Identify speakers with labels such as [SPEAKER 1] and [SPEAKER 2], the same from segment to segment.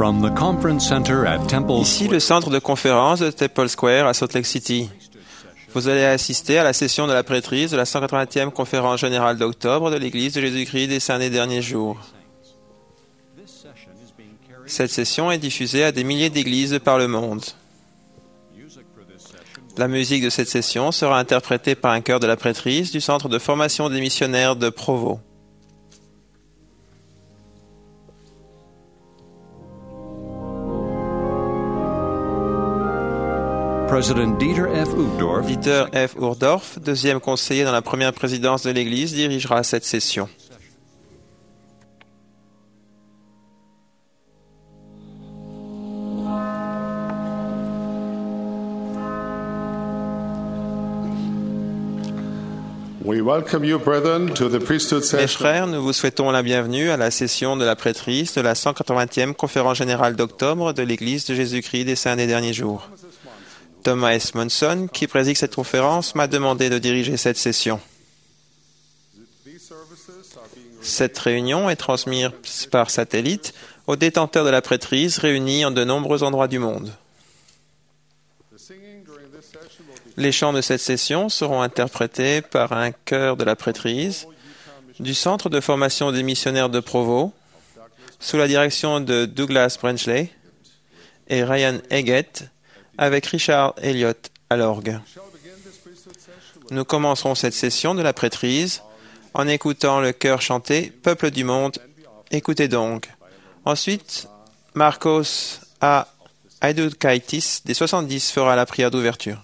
[SPEAKER 1] From the conference center at Temple
[SPEAKER 2] Ici, le centre de conférence de Temple Square à Salt Lake City. Vous allez assister à la session de la prêtrise de la 180e conférence générale d'octobre de l'Église de Jésus-Christ des Saints des Derniers Jours. Cette session est diffusée à des milliers d'églises par le monde. La musique de cette session sera interprétée par un chœur de la prêtrise du Centre de formation des missionnaires de Provo.
[SPEAKER 1] President Dieter F. Uchtdorf,
[SPEAKER 2] Dieter F. Uchtdorf, deuxième conseiller dans la première présidence de l'Église, dirigera cette session.
[SPEAKER 3] We welcome you, brethren, to the priesthood
[SPEAKER 2] Mes
[SPEAKER 3] session.
[SPEAKER 2] frères, nous vous souhaitons la bienvenue à la session de la prêtrise de la 180e conférence générale d'octobre de l'Église de Jésus-Christ des Saints des Derniers Jours. Thomas S. Monson, qui préside cette conférence, m'a demandé de diriger cette session. Cette réunion est transmise par satellite aux détenteurs de la prêtrise réunis en de nombreux endroits du monde. Les chants de cette session seront interprétés par un chœur de la prêtrise du Centre de formation des missionnaires de Provo, sous la direction de Douglas Brenchley et Ryan Eggett, avec Richard Elliott à l'orgue. Nous commencerons cette session de la prêtrise en écoutant le chœur chanter « Peuple du monde, écoutez donc ». Ensuite, Marcos A. Aidukaitis des 70 fera la prière d'ouverture.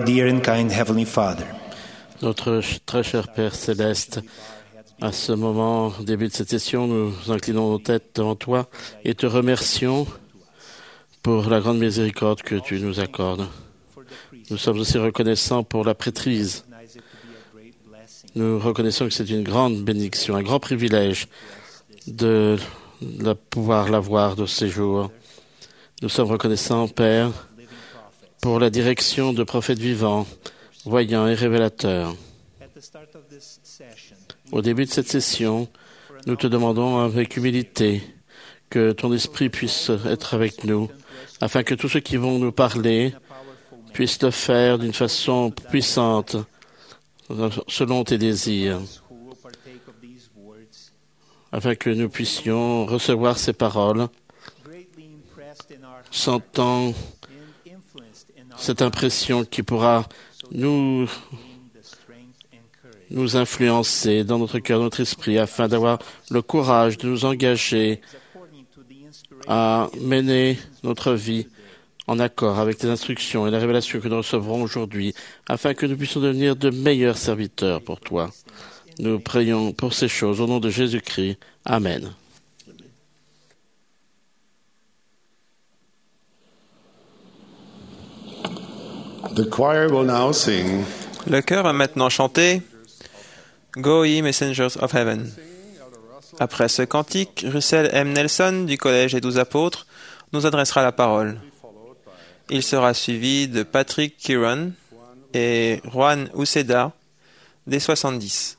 [SPEAKER 4] dear and kind Heavenly Father,
[SPEAKER 5] Notre très cher Père Céleste, à ce moment, au début de cette session, nous inclinons nos têtes devant toi et te remercions pour la grande miséricorde que tu nous accordes. Nous sommes aussi reconnaissants pour la prêtrise. Nous reconnaissons que c'est une grande bénédiction, un grand privilège de pouvoir l'avoir de ces jours. Nous sommes reconnaissants, Père, pour la direction de prophètes vivants, voyants et révélateurs. Au début de cette session, nous te demandons avec humilité que ton esprit puisse être avec nous, afin que tous ceux qui vont nous parler puissent le faire d'une façon puissante, selon tes désirs, afin que nous puissions recevoir ces paroles, sentant cette impression qui pourra nous influencer dans notre cœur, notre esprit, afin d'avoir le courage de nous engager à mener notre vie en accord avec tes instructions et la révélation que nous recevrons aujourd'hui, afin que nous puissions devenir de meilleurs serviteurs pour toi. Nous prions pour ces choses au nom de Jésus-Christ. Amen.
[SPEAKER 3] The choir will now sing.
[SPEAKER 2] Le chœur va maintenant chanter Go Ye Messengers of Heaven. Après ce cantique, Russell M. Nelson du Collège des 12 Apôtres nous adressera la parole. Il sera suivi de Patrick Kieran et Juan Uceda des 70.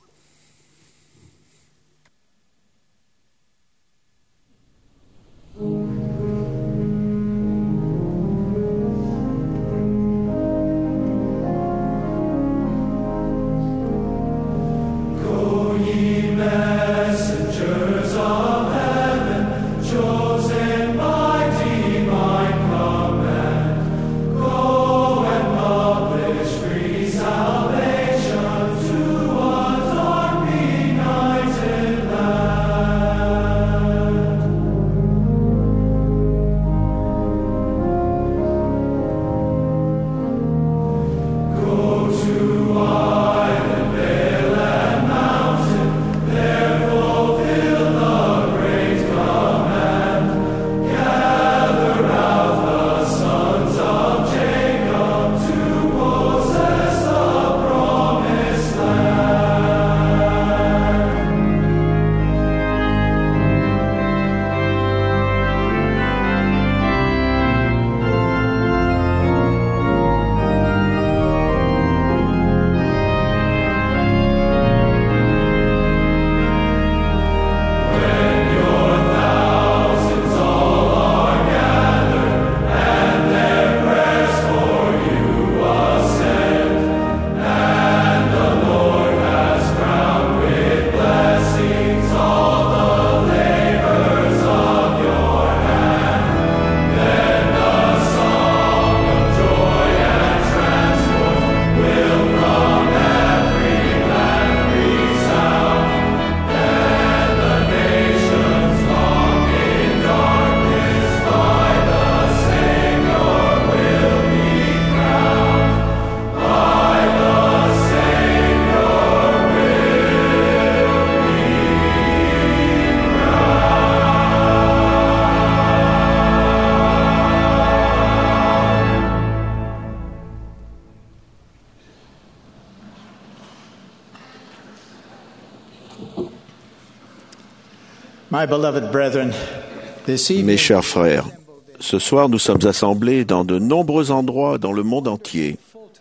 [SPEAKER 6] Mes chers frères, ce soir nous sommes assemblés dans de nombreux endroits dans le monde entier.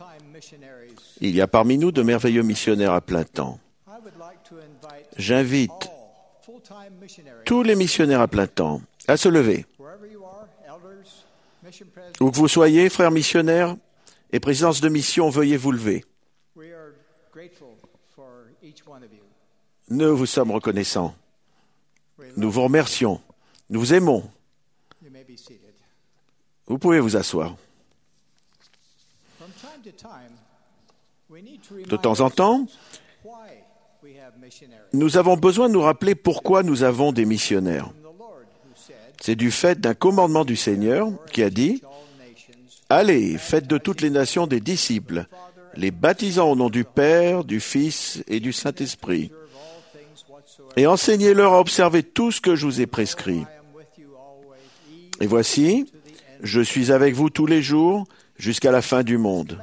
[SPEAKER 6] Il y a parmi nous de merveilleux missionnaires à plein temps. J'invite tous les missionnaires à plein temps à se lever. Où que vous soyez, frères missionnaires et présidence de mission, veuillez vous lever. Nous vous sommes reconnaissants. Nous vous remercions. Nous vous aimons. Vous pouvez vous asseoir. De temps en temps, nous avons besoin de nous rappeler pourquoi nous avons des missionnaires. C'est du fait d'un commandement du Seigneur qui a dit « Allez, faites de toutes les nations des disciples, les baptisant au nom du Père, du Fils et du Saint-Esprit, et enseignez-leur à observer tout ce que je vous ai prescrit. Et voici, je suis avec vous tous les jours jusqu'à la fin du monde.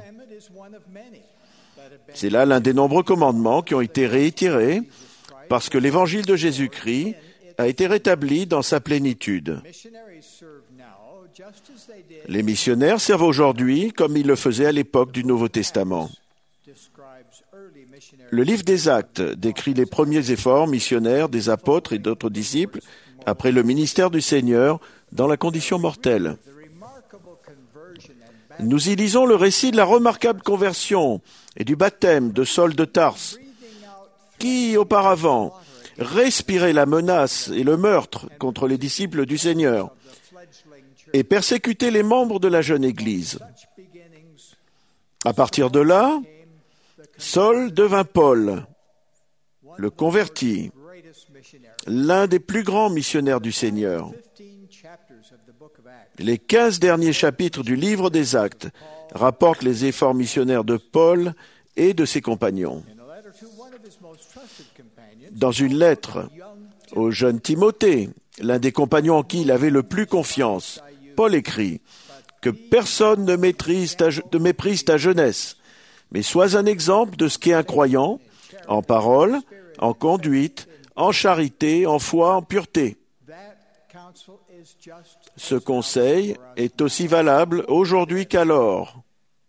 [SPEAKER 6] C'est là l'un des nombreux commandements qui ont été réitérés parce que l'évangile de Jésus-Christ a été rétabli dans sa plénitude. Les missionnaires servent aujourd'hui comme ils le faisaient à l'époque du Nouveau Testament. Le livre des Actes décrit les premiers efforts missionnaires des apôtres et d'autres disciples après le ministère du Seigneur dans la condition mortelle. Nous y lisons le récit de la remarquable conversion et du baptême de Saul de Tarse, qui, auparavant, respirait la menace et le meurtre contre les disciples du Seigneur et persécutait les membres de la jeune Église. À partir de là, Saul devint Paul, le converti, l'un des plus grands missionnaires du Seigneur. Les 15 derniers chapitres du livre des Actes rapportent les efforts missionnaires de Paul et de ses compagnons. Dans une lettre au jeune Timothée, l'un des compagnons en qui il avait le plus confiance, Paul écrit « Que personne ne méprise ta jeunesse, mais sois un exemple de ce qu'est un croyant, en parole, en conduite, en charité, en foi, en pureté. » Ce conseil est aussi valable aujourd'hui qu'alors.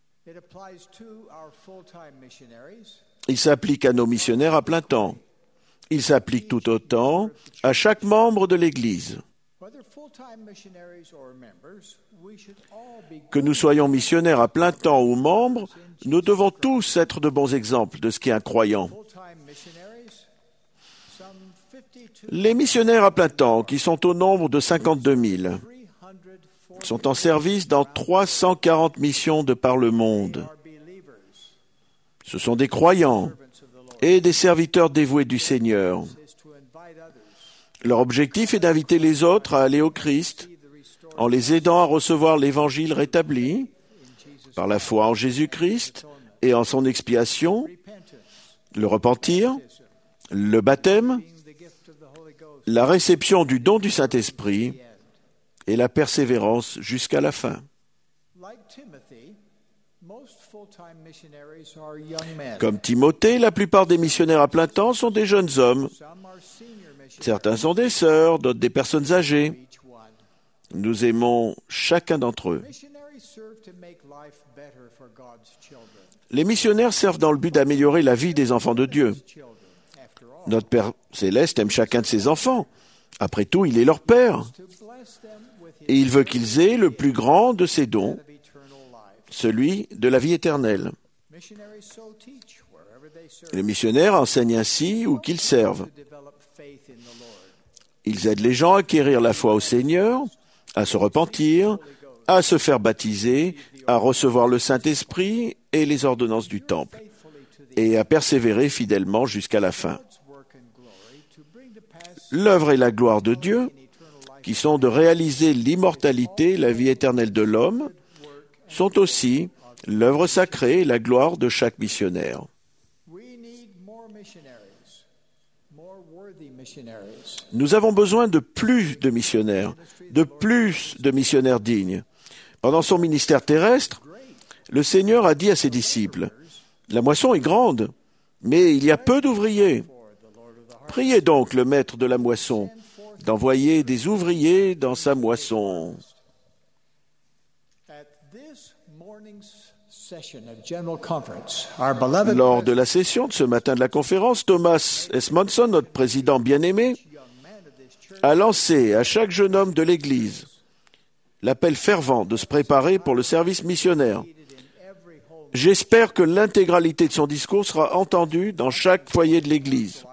[SPEAKER 6] Il s'applique à nos missionnaires à plein temps. Il s'applique tout autant à chaque membre de l'Église. Que nous soyons missionnaires à plein temps ou membres, nous devons tous être de bons exemples de ce qu'est un croyant. Les missionnaires à plein temps, qui sont au nombre de 52 000, sont en service dans 340 missions de par le monde. Ce sont des croyants et des serviteurs dévoués du Seigneur. Leur objectif est d'inviter les autres à aller au Christ en les aidant à recevoir l'Évangile rétabli par la foi en Jésus-Christ et en son expiation, le repentir, le baptême, la réception du don du Saint-Esprit et la persévérance jusqu'à la fin. Comme Timothée, la plupart des missionnaires à plein temps sont des jeunes hommes. Certains sont des sœurs, d'autres des personnes âgées. Nous aimons chacun d'entre eux. Les missionnaires servent dans le but d'améliorer la vie des enfants de Dieu. Notre Père céleste aime chacun de ses enfants. Après tout, il est leur Père. Et il veut qu'ils aient le plus grand de ses dons, celui de la vie éternelle. Les missionnaires enseignent ainsi où qu'ils servent. Ils aident les gens à acquérir la foi au Seigneur, à se repentir, à se faire baptiser, à recevoir le Saint-Esprit et les ordonnances du Temple, et à persévérer fidèlement jusqu'à la fin. L'œuvre et la gloire de Dieu, qui sont de réaliser l'immortalité, la vie éternelle de l'homme, sont aussi l'œuvre sacrée et la gloire de chaque missionnaire. Nous avons besoin de plus de missionnaires dignes. Pendant son ministère terrestre, le Seigneur a dit à ses disciples, « La moisson est grande, mais il y a peu d'ouvriers. Priez donc le maître de la moisson d'envoyer des ouvriers dans sa moisson. » Lors de la session de ce matin de la conférence, Thomas S. Monson, notre président bien-aimé, a lancé à chaque jeune homme de l'Église l'appel fervent de se préparer pour le service missionnaire. J'espère que l'intégralité de son discours sera entendue dans chaque foyer de l'Église.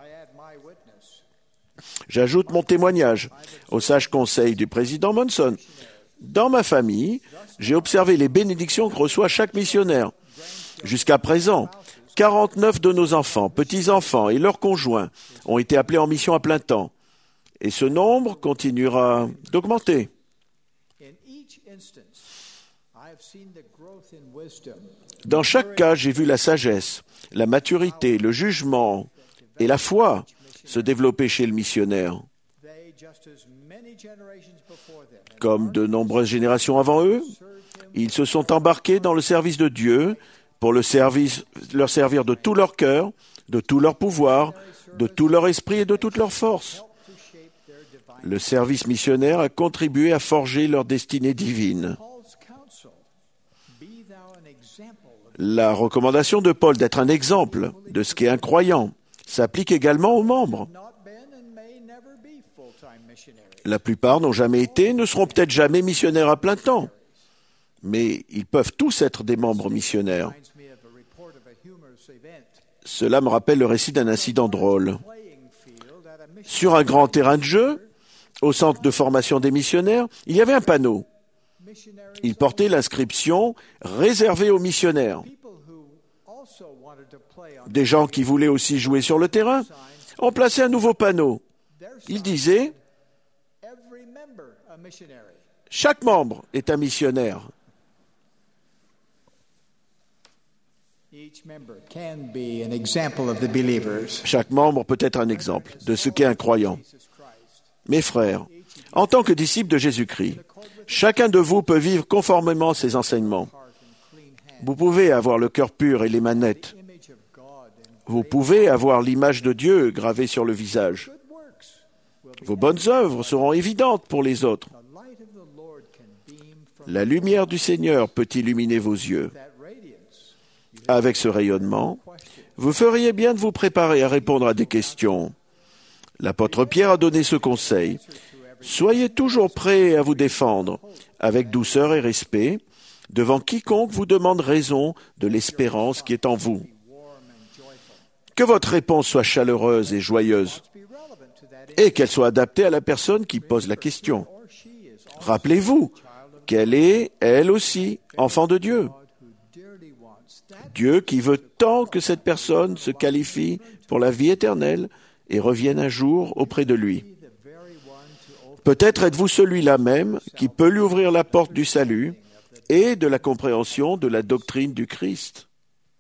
[SPEAKER 6] J'ajoute mon témoignage au sage conseil du président Monson. Dans ma famille, j'ai observé les bénédictions que reçoit chaque missionnaire. Jusqu'à présent, 49 de nos enfants, petits-enfants et leurs conjoints ont été appelés en mission à plein temps. Et ce nombre continuera d'augmenter. Dans chaque cas, j'ai vu la sagesse, la maturité, le jugement et la foi se développer chez le missionnaire. Comme de nombreuses générations avant eux, ils se sont embarqués dans le service de Dieu pour leur servir de tout leur cœur, de tout leur pouvoir, de tout leur esprit et de toute leur force. Le service missionnaire a contribué à forger leur destinée divine. La recommandation de Paul d'être un exemple de ce qu'est un croyant s'applique également aux membres. La plupart n'ont jamais été, ne seront peut-être jamais missionnaires à plein temps, mais ils peuvent tous être des membres missionnaires. Cela me rappelle le récit d'un incident drôle. Sur un grand terrain de jeu, au centre de formation des missionnaires, il y avait un panneau. Il portait l'inscription « Réservé aux missionnaires ». Des gens qui voulaient aussi jouer sur le terrain ont placé un nouveau panneau. Il disait « Chaque membre est un missionnaire ». Chaque membre peut être un exemple de ce qu'est un croyant. Mes frères, en tant que disciples de Jésus-Christ, chacun de vous peut vivre conformément à ses enseignements. Vous pouvez avoir le cœur pur et les mains nettes. Vous pouvez avoir l'image de Dieu gravée sur le visage. Vos bonnes œuvres seront évidentes pour les autres. La lumière du Seigneur peut illuminer vos yeux. Avec ce rayonnement, vous feriez bien de vous préparer à répondre à des questions. L'apôtre Pierre a donné ce conseil. Soyez toujours prêts à vous défendre, avec douceur et respect, devant quiconque vous demande raison de l'espérance qui est en vous. Que votre réponse soit chaleureuse et joyeuse, et qu'elle soit adaptée à la personne qui pose la question. Rappelez-vous qu'elle est, elle aussi, enfant de Dieu. Dieu qui veut tant que cette personne se qualifie pour la vie éternelle et revienne un jour auprès de lui. Peut-être êtes-vous celui-là même qui peut lui ouvrir la porte du salut et de la compréhension de la doctrine du Christ.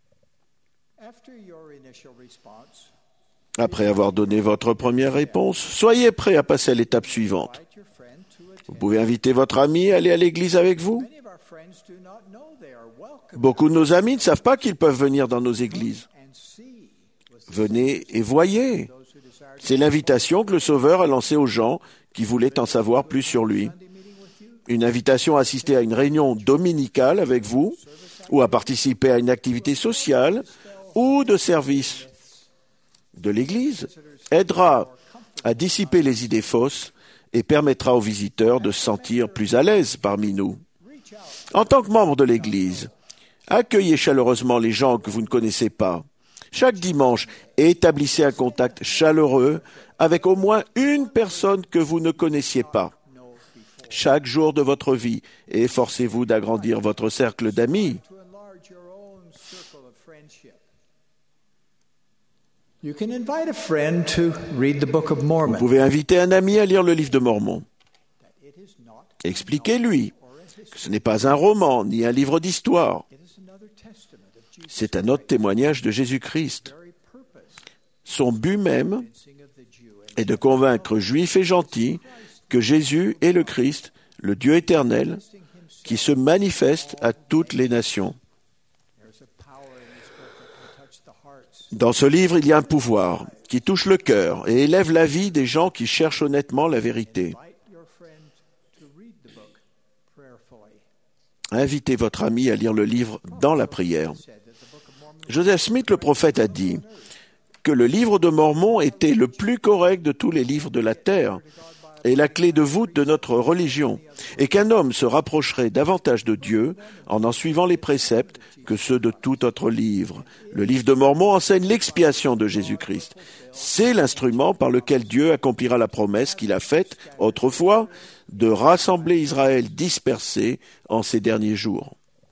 [SPEAKER 6] Après avoir donné votre première réponse, soyez prêt à passer à l'étape suivante. Vous pouvez inviter votre ami à aller à l'église avec vous. Beaucoup de nos amis ne savent pas qu'ils peuvent venir dans nos églises. Venez et voyez. C'est l'invitation que le Sauveur a lancée aux gens qui voulaient en savoir plus sur lui. Une invitation à assister à une réunion dominicale avec vous, ou à participer à une activité sociale ou de service de l'Église aidera à dissiper les idées fausses et permettra aux visiteurs de se sentir plus à l'aise parmi nous. En tant que membre de l'Église, accueillez chaleureusement les gens que vous ne connaissez pas. Chaque dimanche, établissez un contact chaleureux avec au moins une personne que vous ne connaissiez pas. Chaque jour de votre vie, efforcez-vous d'agrandir votre cercle d'amis.
[SPEAKER 7] You can invite a friend to read the Book of Mormon.
[SPEAKER 6] Vous pouvez inviter un ami à lire le livre de Mormon. Expliquez-lui que ce n'est pas un roman ni un livre d'histoire. C'est un autre témoignage de Jésus-Christ. Son but même est de convaincre juifs et gentils que Jésus est le Christ, le Dieu éternel, qui se manifeste à toutes les nations. Dans ce livre, il y a un pouvoir qui touche le cœur et élève la vie des gens qui cherchent honnêtement la vérité. Invitez votre ami à lire le livre dans la prière. Joseph Smith, le prophète, a dit que le livre de Mormon était le plus correct de tous les livres de la terre et la clé de voûte de notre religion, et qu'un homme se rapprocherait davantage de Dieu en suivant les préceptes que ceux de tout autre livre. Le livre de Mormon enseigne l'expiation de Jésus-Christ. C'est l'instrument par lequel Dieu accomplira la promesse qu'il a faite autrefois de rassembler Israël dispersé en ces derniers jours.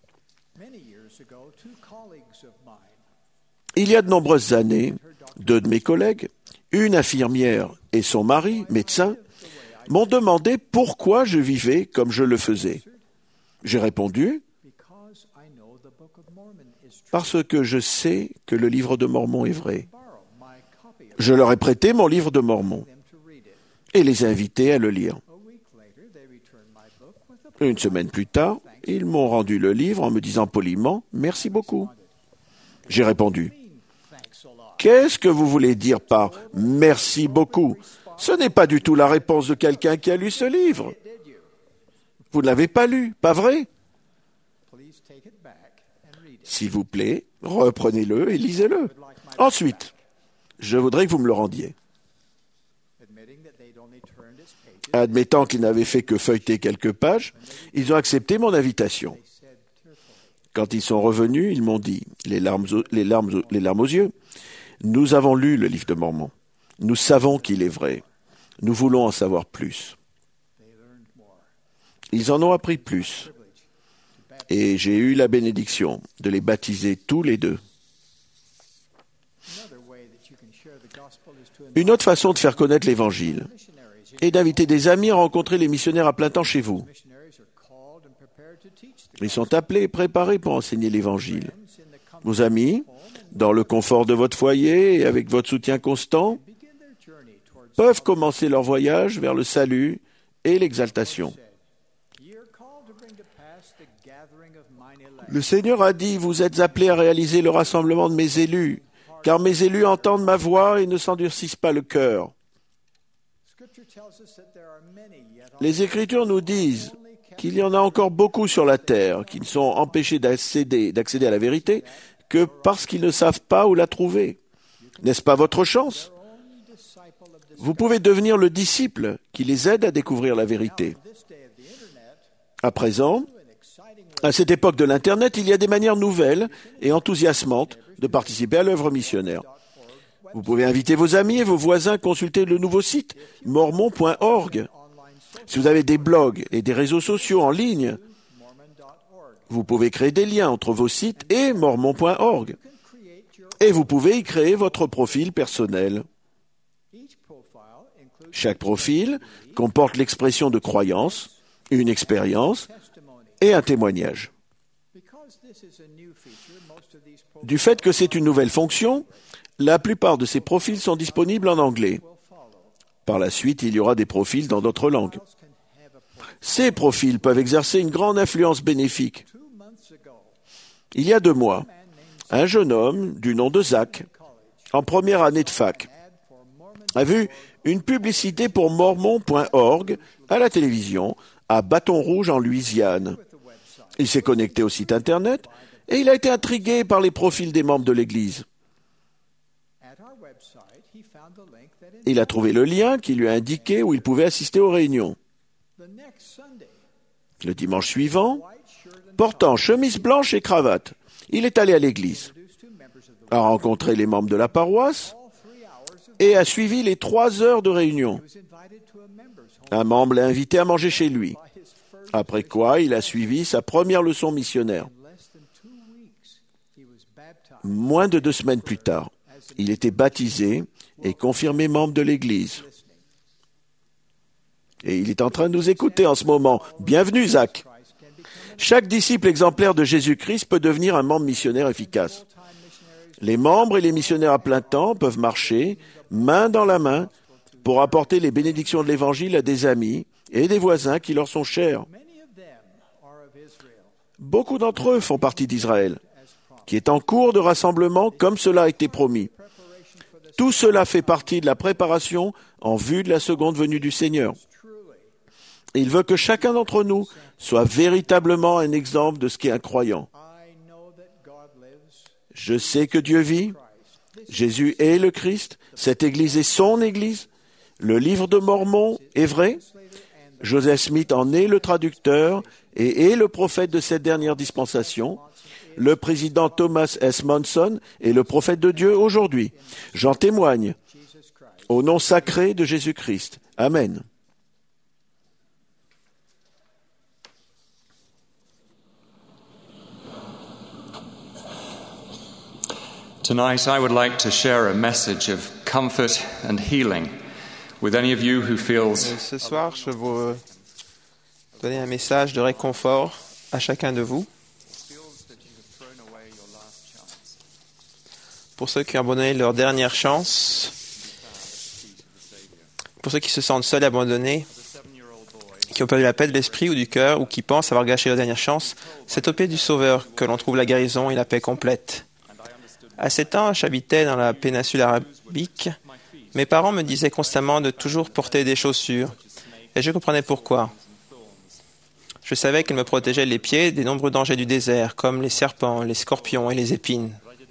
[SPEAKER 6] Il y a de nombreuses années, deux de mes collègues, une infirmière et son mari, médecin, m'ont demandé pourquoi je vivais comme je le faisais. J'ai répondu parce que je sais que le livre de Mormon est vrai. Je leur ai prêté mon livre de Mormon et les ai invités à le lire. Une semaine plus tard, ils m'ont rendu le livre en me disant poliment « Merci beaucoup ». J'ai répondu « Qu'est-ce que vous voulez dire par « merci beaucoup » ? Ce n'est pas du tout la réponse de quelqu'un qui a lu ce livre. Vous ne l'avez pas lu, pas vrai ? S'il vous plaît, reprenez-le et lisez-le. Ensuite, je voudrais que vous me le rendiez. Admettant qu'ils n'avaient fait que feuilleter quelques pages, ils ont accepté mon invitation. Quand ils sont revenus, ils m'ont dit, les larmes aux yeux, « Nous avons lu le livre de Mormon. Nous savons qu'il est vrai. Nous voulons en savoir plus. » Ils en ont appris plus. Et j'ai eu la bénédiction de les baptiser tous les deux. Une autre façon de faire connaître l'Évangile est d'inviter des amis à rencontrer les missionnaires à plein temps chez vous. Ils sont appelés et préparés pour enseigner l'Évangile. Vos amis, dans le confort de votre foyer et avec votre soutien constant, peuvent commencer leur voyage vers le salut et l'exaltation. Le Seigneur a dit, vous êtes appelés à réaliser le rassemblement de mes élus, car mes élus entendent ma voix et ne s'endurcissent pas le cœur. Les Écritures nous disent qu'il y en a encore beaucoup sur la terre qui ne sont empêchés d'accéder à la vérité que parce qu'ils ne savent pas où la trouver. N'est-ce pas votre chance ? Vous pouvez devenir le disciple qui les aide à découvrir la vérité. À présent, à cette époque de l'Internet, il y a des manières nouvelles et enthousiasmantes de participer à l'œuvre missionnaire. Vous pouvez inviter vos amis et vos voisins à consulter le nouveau site mormon.org. Si vous avez des blogs et des réseaux sociaux en ligne, vous pouvez créer des liens entre vos sites et mormon.org. Et vous pouvez y créer votre profil personnel. Chaque profil comporte l'expression de croyance, une expérience et un témoignage. Du fait que c'est une nouvelle fonction, la plupart de ces profils sont disponibles en anglais. Par la suite, il y aura des profils dans d'autres langues. Ces profils peuvent exercer une grande influence bénéfique. Il y a 2 mois, un jeune homme du nom de Zach, en première année de fac, a vu une publicité pour mormon.org à la télévision à Bâton Rouge en Louisiane. Il s'est connecté au site Internet et il a été intrigué par les profils des membres de l'Église. Il a trouvé le lien qui lui a indiqué où il pouvait assister aux réunions. Le dimanche suivant, portant chemise blanche et cravate, il est allé à l'église, a rencontré les membres de la paroisse et a suivi les 3 heures de réunion. Un membre l'a invité à manger chez lui, après quoi il a suivi sa première leçon missionnaire. Moins de 2 semaines plus tard, il était baptisé et confirmé membre de l'Église. Et il est en train de nous écouter en ce moment. Bienvenue, Zach. Chaque disciple exemplaire de Jésus-Christ peut devenir un membre missionnaire efficace. Les membres et les missionnaires à plein temps peuvent marcher, main dans la main, pour apporter les bénédictions de l'Évangile à des amis et des voisins qui leur sont chers. Beaucoup d'entre eux font partie d'Israël, qui est en cours de rassemblement comme cela a été promis. Tout cela fait partie de la préparation en vue de la seconde venue du Seigneur. Il veut que chacun d'entre nous soit véritablement un exemple de ce qu'est un croyant. Je sais que Dieu vit, Jésus est le Christ, cette Église est son Église, le livre de Mormon est vrai, Joseph Smith en est le traducteur et est le prophète de cette dernière dispensation. Le président Thomas S. Monson est le prophète de Dieu aujourd'hui. J'en témoigne. Au nom sacré de Jésus-Christ. Amen.
[SPEAKER 8] Tonight, I would like to share a message of comfort and healing with any of you who feels.
[SPEAKER 2] Ce soir, je veux donner un message de réconfort à chacun de vous pour ceux qui ont abandonné leur dernière chance, pour ceux qui se sentent seuls et abandonnés, qui ont perdu la paix de l'esprit ou du cœur, ou qui pensent avoir gâché leur dernière chance, c'est au pied du Sauveur que l'on trouve la guérison et la paix complète. À 7 ans, j'habitais dans la péninsule arabique. Mes parents me disaient constamment de toujours porter des chaussures, et je comprenais pourquoi. Je savais qu'elles me protégeaient les pieds des nombreux dangers du désert, comme les serpents, les scorpions et les épines.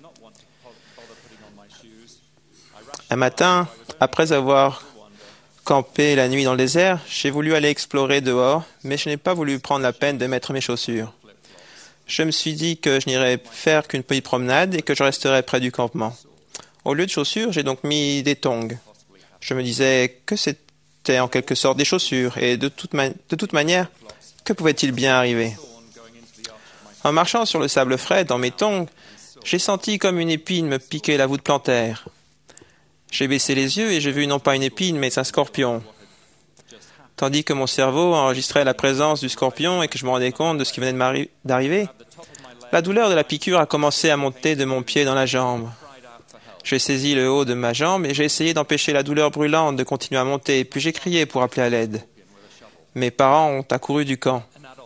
[SPEAKER 2] Un matin, après avoir campé la nuit dans le désert, j'ai voulu aller explorer dehors, mais je n'ai pas voulu prendre la peine de mettre mes chaussures. Je me suis dit que je n'irais faire qu'une petite promenade et que je resterais près du campement. Au lieu de chaussures, j'ai donc mis des tongs. Je me disais que c'était en quelque sorte des chaussures, et de toute manière, que pouvait-il bien arriver? En marchant sur le sable frais dans mes tongs, j'ai senti comme une épine me piquer la voûte plantaire. J'ai baissé les yeux et j'ai vu non pas une épine, mais un scorpion. Tandis que mon cerveau enregistrait la présence du scorpion et que je me rendais compte de ce qui venait d'arriver, la douleur de la piqûre a commencé à monter de mon pied dans la jambe. J'ai saisi le haut de ma jambe et j'ai essayé d'empêcher la douleur brûlante de continuer à monter, puis j'ai crié pour appeler à l'aide. Mes parents ont accouru du camp.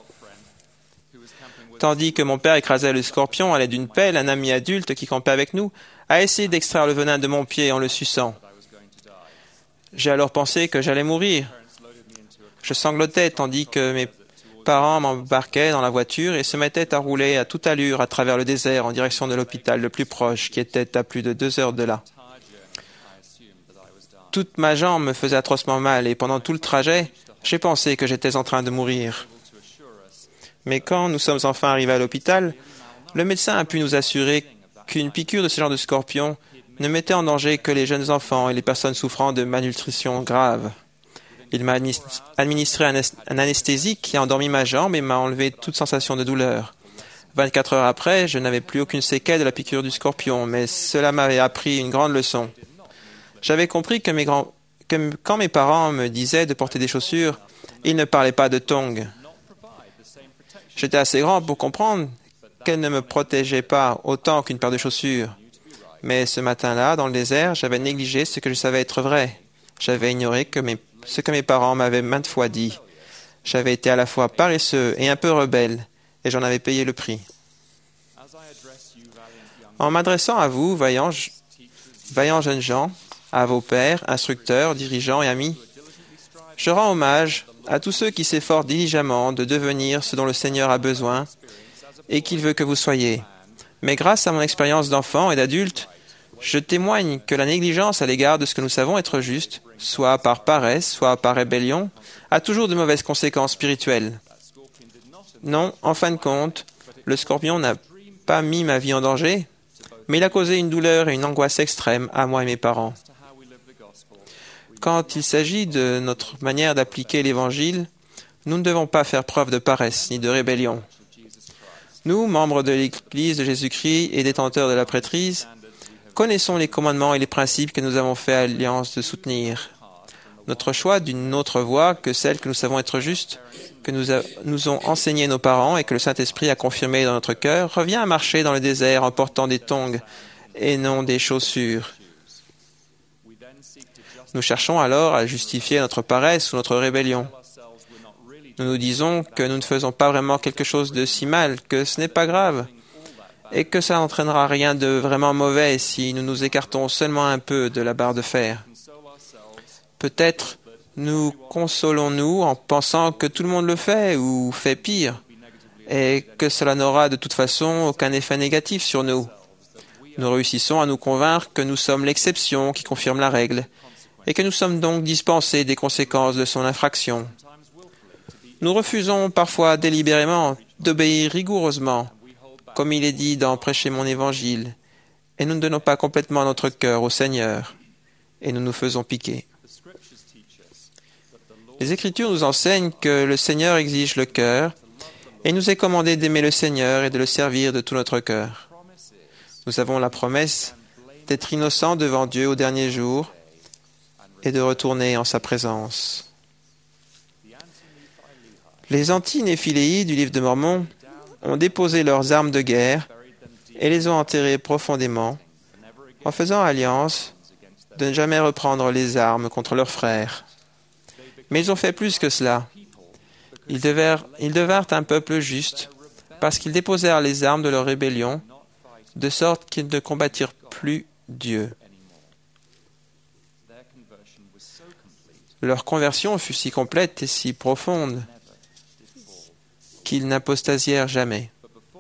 [SPEAKER 2] Tandis que mon père écrasait le scorpion à l'aide d'une pelle, un ami adulte qui campait avec nous a essayé d'extraire le venin de mon pied en le suçant. J'ai alors pensé que j'allais mourir. Je sanglotais tandis que mes parents m'embarquaient dans la voiture et se mettaient à rouler à toute allure à travers le désert en direction de l'hôpital le plus proche, qui était à plus de 2 heures de là. Toute ma jambe me faisait atrocement mal et pendant tout le trajet, j'ai pensé que j'étais en train de mourir. Mais quand nous sommes enfin arrivés à l'hôpital, le médecin a pu nous assurer qu'une piqûre de ce genre de scorpion ne mettait en danger que les jeunes enfants et les personnes souffrant de malnutrition grave. Il m'a administré un anesthésique qui a endormi ma jambe et m'a enlevé toute sensation de douleur. 24 heures après, je n'avais plus aucune séquelle de la piqûre du scorpion, mais cela m'avait appris une grande leçon. J'avais compris que quand mes parents me disaient de porter des chaussures, ils ne parlaient pas de tongs. J'étais assez grand pour comprendre qu'elles ne me protégeaient pas autant qu'une paire de chaussures. Mais ce matin-là, dans le désert, j'avais négligé ce que je savais être vrai. J'avais ignoré ce que mes parents m'avaient maintes fois dit. J'avais été à la fois paresseux et un peu rebelle, et j'en avais payé le prix. En m'adressant à vous, vaillants jeunes gens, à vos pères, instructeurs, dirigeants et amis, je rends hommage à tous ceux qui s'efforcent diligemment de devenir ce dont le Seigneur a besoin et qu'il veut que vous soyez. Mais grâce à mon expérience d'enfant et d'adulte, je témoigne que la négligence à l'égard de ce que nous savons être juste, soit par paresse, soit par rébellion, a toujours de mauvaises conséquences spirituelles. Non, en fin de compte, le scorpion n'a pas mis ma vie en danger, mais il a causé une douleur et une angoisse extrême à moi et mes parents. Quand il s'agit de notre manière d'appliquer l'Évangile, nous ne devons pas faire preuve de paresse ni de rébellion. Nous, membres de l'Église de Jésus-Christ et détenteurs de la prêtrise, connaissons les commandements et les principes que nous avons fait alliance de soutenir. Notre choix d'une autre voie que celle que nous savons être juste, que nous ont enseigné nos parents et que le Saint-Esprit a confirmé dans notre cœur, revient à marcher dans le désert en portant des tongs et non des chaussures. Nous cherchons alors à justifier notre paresse ou notre rébellion. Nous nous disons que nous ne faisons pas vraiment quelque chose de si mal, que ce n'est pas grave, et que ça n'entraînera rien de vraiment mauvais si nous nous écartons seulement un peu de la barre de fer. Peut-être nous consolons-nous en pensant que tout le monde le fait ou fait pire, et que cela n'aura de toute façon aucun effet négatif sur nous. Nous réussissons à nous convaincre que nous sommes l'exception qui confirme la règle, et que nous sommes donc dispensés des conséquences de son infraction. Nous refusons parfois délibérément d'obéir rigoureusement, comme il est dit dans Prêcher mon Évangile, et nous ne donnons pas complètement notre cœur au Seigneur, et nous nous faisons piquer. Les Écritures nous enseignent que le Seigneur exige le cœur, et il nous est commandé d'aimer le Seigneur et de le servir de tout notre cœur. Nous avons la promesse d'être innocents devant Dieu au dernier jour et de retourner en sa présence. Les anti-néphiléites du livre de Mormon ont déposé leurs armes de guerre et les ont enterrées profondément en faisant alliance de ne jamais reprendre les armes contre leurs frères. Mais ils ont fait plus que cela. Ils devinrent un peuple juste parce qu'ils déposèrent les armes de leur rébellion, de sorte qu'ils ne combattirent plus Dieu. Leur conversion fut si complète et si profonde qu'ils n'apostasièrent jamais.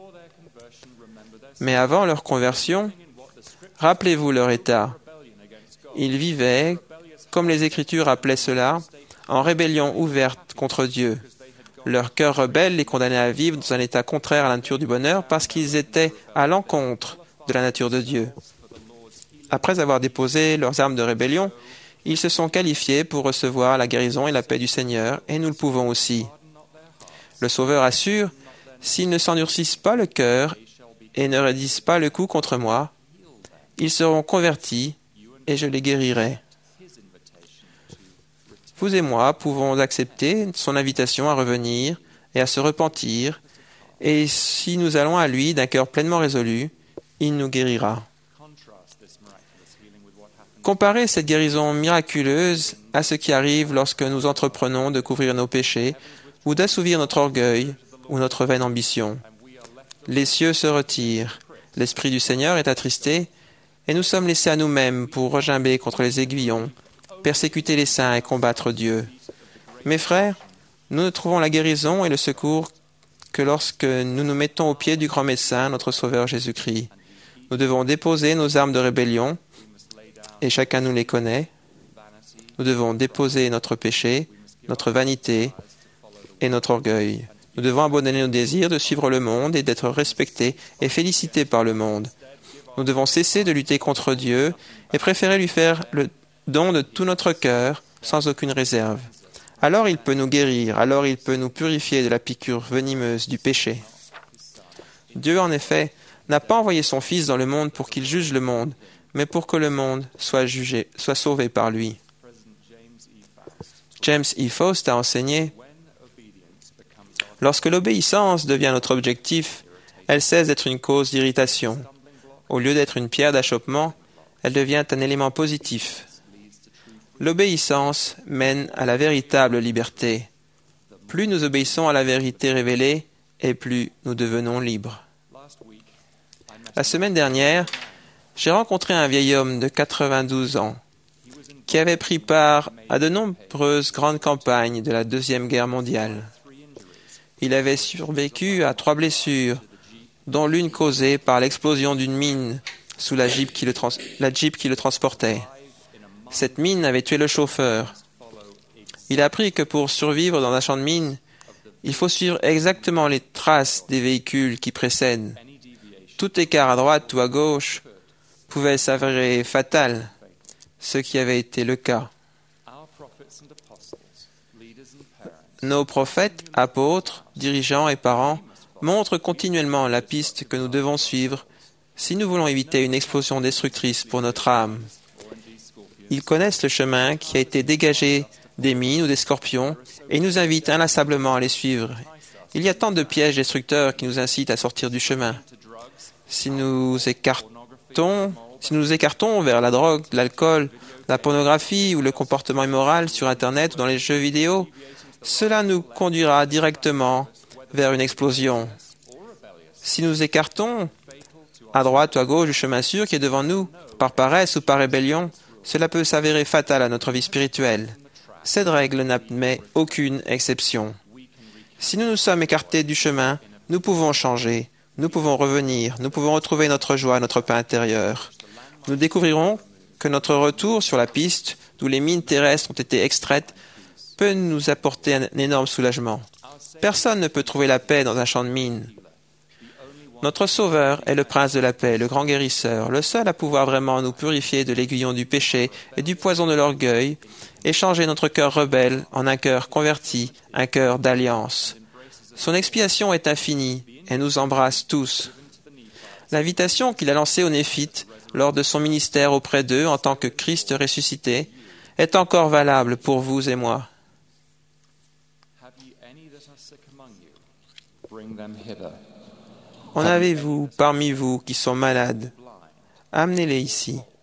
[SPEAKER 2] Mais avant leur conversion, rappelez-vous leur état. Ils vivaient, comme les Écritures appelaient cela, en rébellion ouverte contre Dieu. Leur cœur rebelle les condamnait à vivre dans un état contraire à la nature du bonheur parce qu'ils étaient à l'encontre de la nature de Dieu. Après avoir déposé leurs armes de rébellion, ils se sont qualifiés pour recevoir la guérison et la paix du Seigneur, et nous le pouvons aussi. Le Sauveur assure, « S'ils ne s'endurcissent pas le cœur et ne raidissent pas le cou contre moi, ils seront convertis et je les guérirai. » Vous et moi pouvons accepter son invitation à revenir et à se repentir, et si nous allons à lui d'un cœur pleinement résolu, il nous guérira. Comparez cette guérison miraculeuse à ce qui arrive lorsque nous entreprenons de couvrir nos péchés ou d'assouvir notre orgueil ou notre vaine ambition. Les cieux se retirent, l'Esprit du Seigneur est attristé, et nous sommes laissés à nous-mêmes pour regimber contre les aiguillons, persécuter les saints et combattre Dieu. Mes frères, nous ne trouvons la guérison et le secours que lorsque nous nous mettons aux pieds du grand médecin, notre Sauveur Jésus-Christ. Nous devons déposer nos armes de rébellion, et chacun nous les connaît. Nous devons déposer notre péché, notre vanité et notre orgueil. Nous devons abandonner nos désirs de suivre le monde et d'être respectés et félicités par le monde. Nous devons cesser de lutter contre Dieu et préférer lui faire le don de tout notre cœur sans aucune réserve. Alors il peut nous guérir, alors il peut nous purifier de la piqûre venimeuse du péché. Dieu, en effet, n'a pas envoyé son Fils dans le monde pour qu'il juge le monde, mais pour que le monde soit sauvé par lui. James E. Faust a enseigné, « Lorsque l'obéissance devient notre objectif, elle cesse d'être une cause d'irritation. Au lieu d'être une pierre d'achoppement, elle devient un élément positif. L'obéissance mène à la véritable liberté. Plus nous obéissons à la vérité révélée, et plus nous devenons libres. » La semaine dernière, j'ai rencontré un vieil homme de 92 ans qui avait pris part à de nombreuses grandes campagnes de la Deuxième Guerre mondiale. Il avait survécu à 3 blessures, dont l'une causée par l'explosion d'une mine sous la Jeep qui le transportait. Cette mine avait tué le chauffeur. Il a appris que pour survivre dans un champ de mine, il faut suivre exactement les traces des véhicules qui précèdent. Tout écart à droite ou à gauche pouvait s'avérer fatal, ce qui avait été le cas. Nos prophètes, apôtres, dirigeants et parents montrent continuellement la piste que nous devons suivre si nous voulons éviter une explosion destructrice pour notre âme. Ils connaissent le chemin qui a été dégagé des mines ou des scorpions et nous invitent inlassablement à les suivre. Il y a tant de pièges destructeurs qui nous incitent à sortir du chemin. Si nous nous écartons vers la drogue, l'alcool, la pornographie ou le comportement immoral sur Internet ou dans les jeux vidéo, cela nous conduira directement vers une explosion. Si nous écartons à droite ou à gauche du chemin sûr qui est devant nous, par paresse ou par rébellion, cela peut s'avérer fatal à notre vie spirituelle. Cette règle n'admet aucune exception. Si nous nous sommes écartés du chemin, nous pouvons changer, nous pouvons revenir, nous pouvons retrouver notre joie, notre paix intérieure. Nous découvrirons que notre retour sur la piste, d'où les mines terrestres ont été extraites, peut nous apporter un énorme soulagement. Personne ne peut trouver la paix dans un champ de mines. Notre Sauveur est le Prince de la paix, le grand guérisseur, le seul à pouvoir vraiment nous purifier de l'aiguillon du péché et du poison de l'orgueil, et changer notre cœur rebelle en un cœur converti, un cœur d'alliance. Son expiation est infinie et nous embrasse tous. L'invitation qu'il a lancée aux Néphites lors de son ministère auprès d'eux en tant que Christ ressuscité est encore valable pour vous et moi. En avez-vous parmi vous qui sont malades? Amenez-les ici.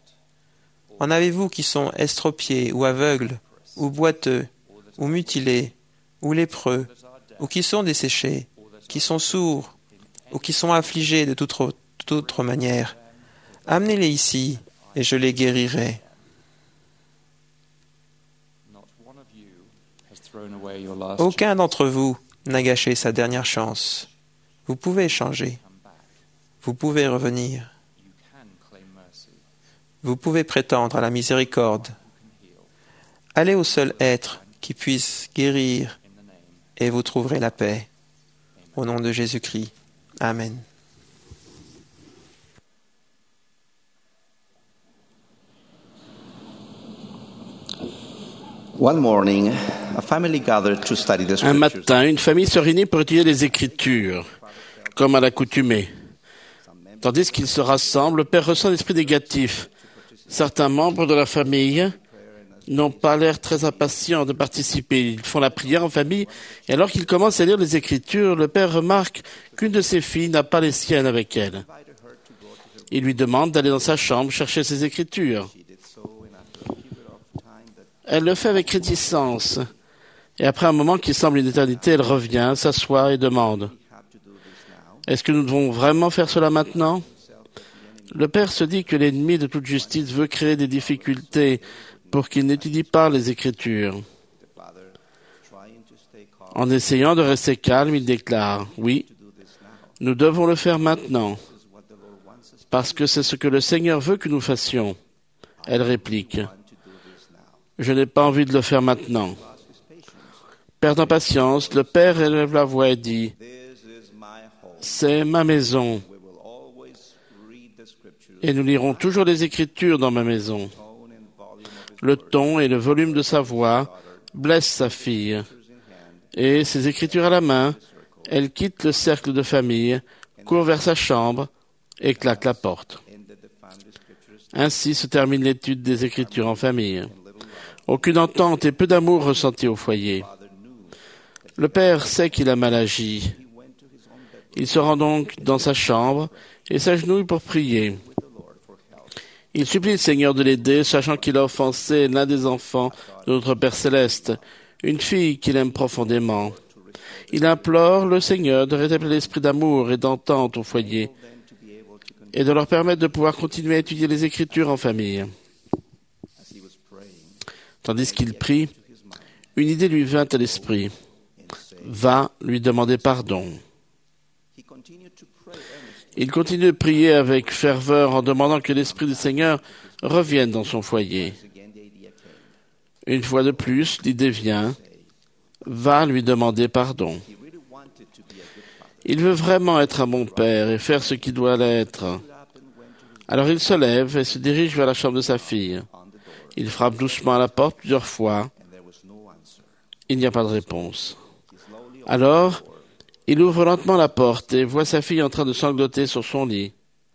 [SPEAKER 2] En avez-vous qui sont estropiés ou aveugles, ou boiteux, ou mutilés, ou lépreux, ou qui sont desséchés, qui sont sourds, ou qui sont affligés de toute autre manière? Amenez-les ici, et je les guérirai. Aucun d'entre vous n'a gâché sa dernière chance. Vous pouvez changer. Vous pouvez revenir. Vous pouvez prétendre à la miséricorde. Allez au seul être qui puisse guérir et vous trouverez la paix. Au nom de Jésus-Christ. Amen.
[SPEAKER 5] Un matin, une famille se réunit pour étudier les Écritures, comme à l'accoutumée. Tandis qu'ils se rassemblent, le père ressent l'esprit négatif. Certains membres de la famille n'ont pas l'air très impatients de participer. Ils font la prière en famille, et alors qu'ils commencent à lire les Écritures, le père remarque qu'une de ses filles n'a pas les siennes avec elle. Il lui demande d'aller dans sa chambre chercher ses Écritures. Elle le fait avec réticence, et après un moment qui semble une éternité, elle revient, s'assoit et demande « Est-ce que nous devons vraiment faire cela maintenant ?» Le père se dit que l'ennemi de toute justice veut créer des difficultés pour qu'il n'étudie pas les Écritures. En essayant de rester calme, il déclare « Oui, nous devons le faire maintenant, parce que c'est ce que le Seigneur veut que nous fassions. » Elle réplique « Je n'ai pas envie de le faire maintenant. » Perdant patience, le père élève la voix et dit « C'est ma maison, et nous lirons toujours les Écritures dans ma maison. » Le ton et le volume de sa voix blessent sa fille, et ses Écritures à la main, elle quitte le cercle de famille, court vers sa chambre et claque la porte. Ainsi se termine l'étude des Écritures en famille. Aucune entente et peu d'amour ressenti au foyer. Le père sait qu'il a mal agi. Il se rend donc dans sa chambre et s'agenouille pour prier. Il supplie le Seigneur de l'aider, sachant qu'il a offensé l'un des enfants de notre Père Céleste, une fille qu'il aime profondément. Il implore le Seigneur de rétablir l'esprit d'amour et d'entente au foyer et de leur permettre de pouvoir continuer à étudier les Écritures en famille. Tandis qu'il prie, une idée lui vint à l'esprit. Va lui demander pardon. Il continue de prier avec ferveur en demandant que l'Esprit du Seigneur revienne dans son foyer. Une fois de plus, l'idée vient. Va lui demander pardon. Il veut vraiment être un bon père et faire ce qu'il doit l'être. Alors il se lève et se dirige vers la chambre de sa fille. Il frappe doucement à la porte plusieurs fois. Il n'y a pas de réponse. Alors, il ouvre lentement la porte et voit sa fille en train de sangloter sur son lit.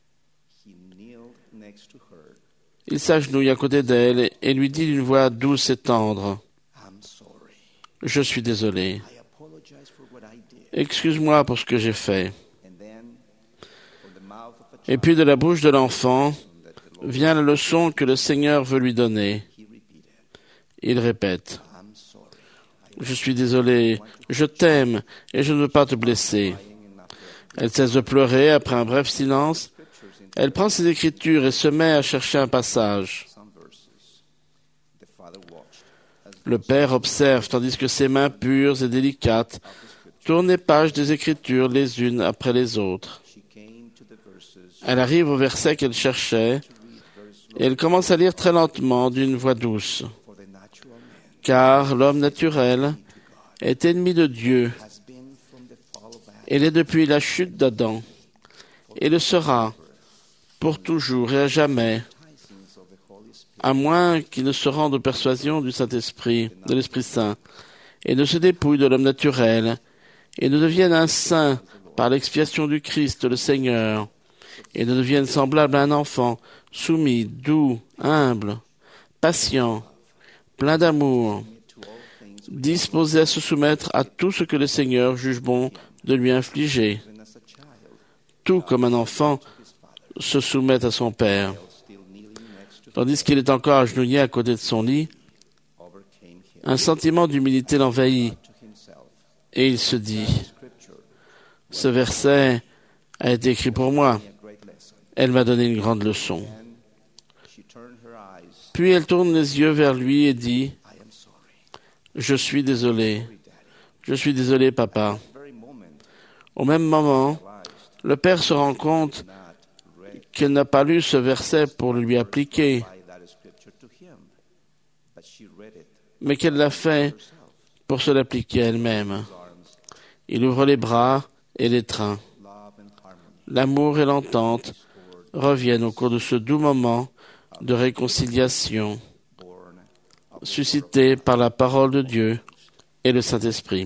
[SPEAKER 5] Il s'agenouille à côté d'elle et lui dit d'une voix douce et tendre « Je suis désolé. Excuse-moi pour ce que j'ai fait. » Et puis de la bouche de l'enfant vient la leçon que le Seigneur veut lui donner. Il répète « Je suis désolé, je t'aime et je ne veux pas te blesser. » Elle cesse de pleurer après un bref silence. Elle prend ses Écritures et se met à chercher un passage. Le père observe tandis que ses mains pures et délicates tournent les pages des Écritures les unes après les autres. Elle arrive au verset qu'elle cherchait et elle commence à lire très lentement d'une voix douce. Car l'homme naturel est ennemi de Dieu. Il est depuis la chute d'Adam et le sera pour toujours et à jamais, à moins qu'il ne se rende aux persuasions du Saint-Esprit, de l'Esprit Saint, et ne se dépouille de l'homme naturel, et ne devienne un saint par l'expiation du Christ, le Seigneur, et ne devienne semblable à un enfant, soumis, doux, humble, patient, plein d'amour, disposé à se soumettre à tout ce que le Seigneur juge bon de lui infliger, tout comme un enfant se soumet à son Père. Tandis qu'il est encore agenouillé à côté de son lit, un sentiment d'humilité l'envahit et il se dit, « Ce verset a été écrit pour moi. Elle m'a donné une grande leçon. » Puis elle tourne les yeux vers lui et dit, « Je suis désolé. Je suis désolé, papa. » Au même moment, le père se rend compte qu'elle n'a pas lu ce verset pour le lui appliquer, mais qu'elle l'a fait pour se l'appliquer à elle-même. Il ouvre les bras et l'étreint. L'amour et l'entente reviennent au cours de ce doux moment de réconciliation suscité par la parole de Dieu et le Saint-Esprit.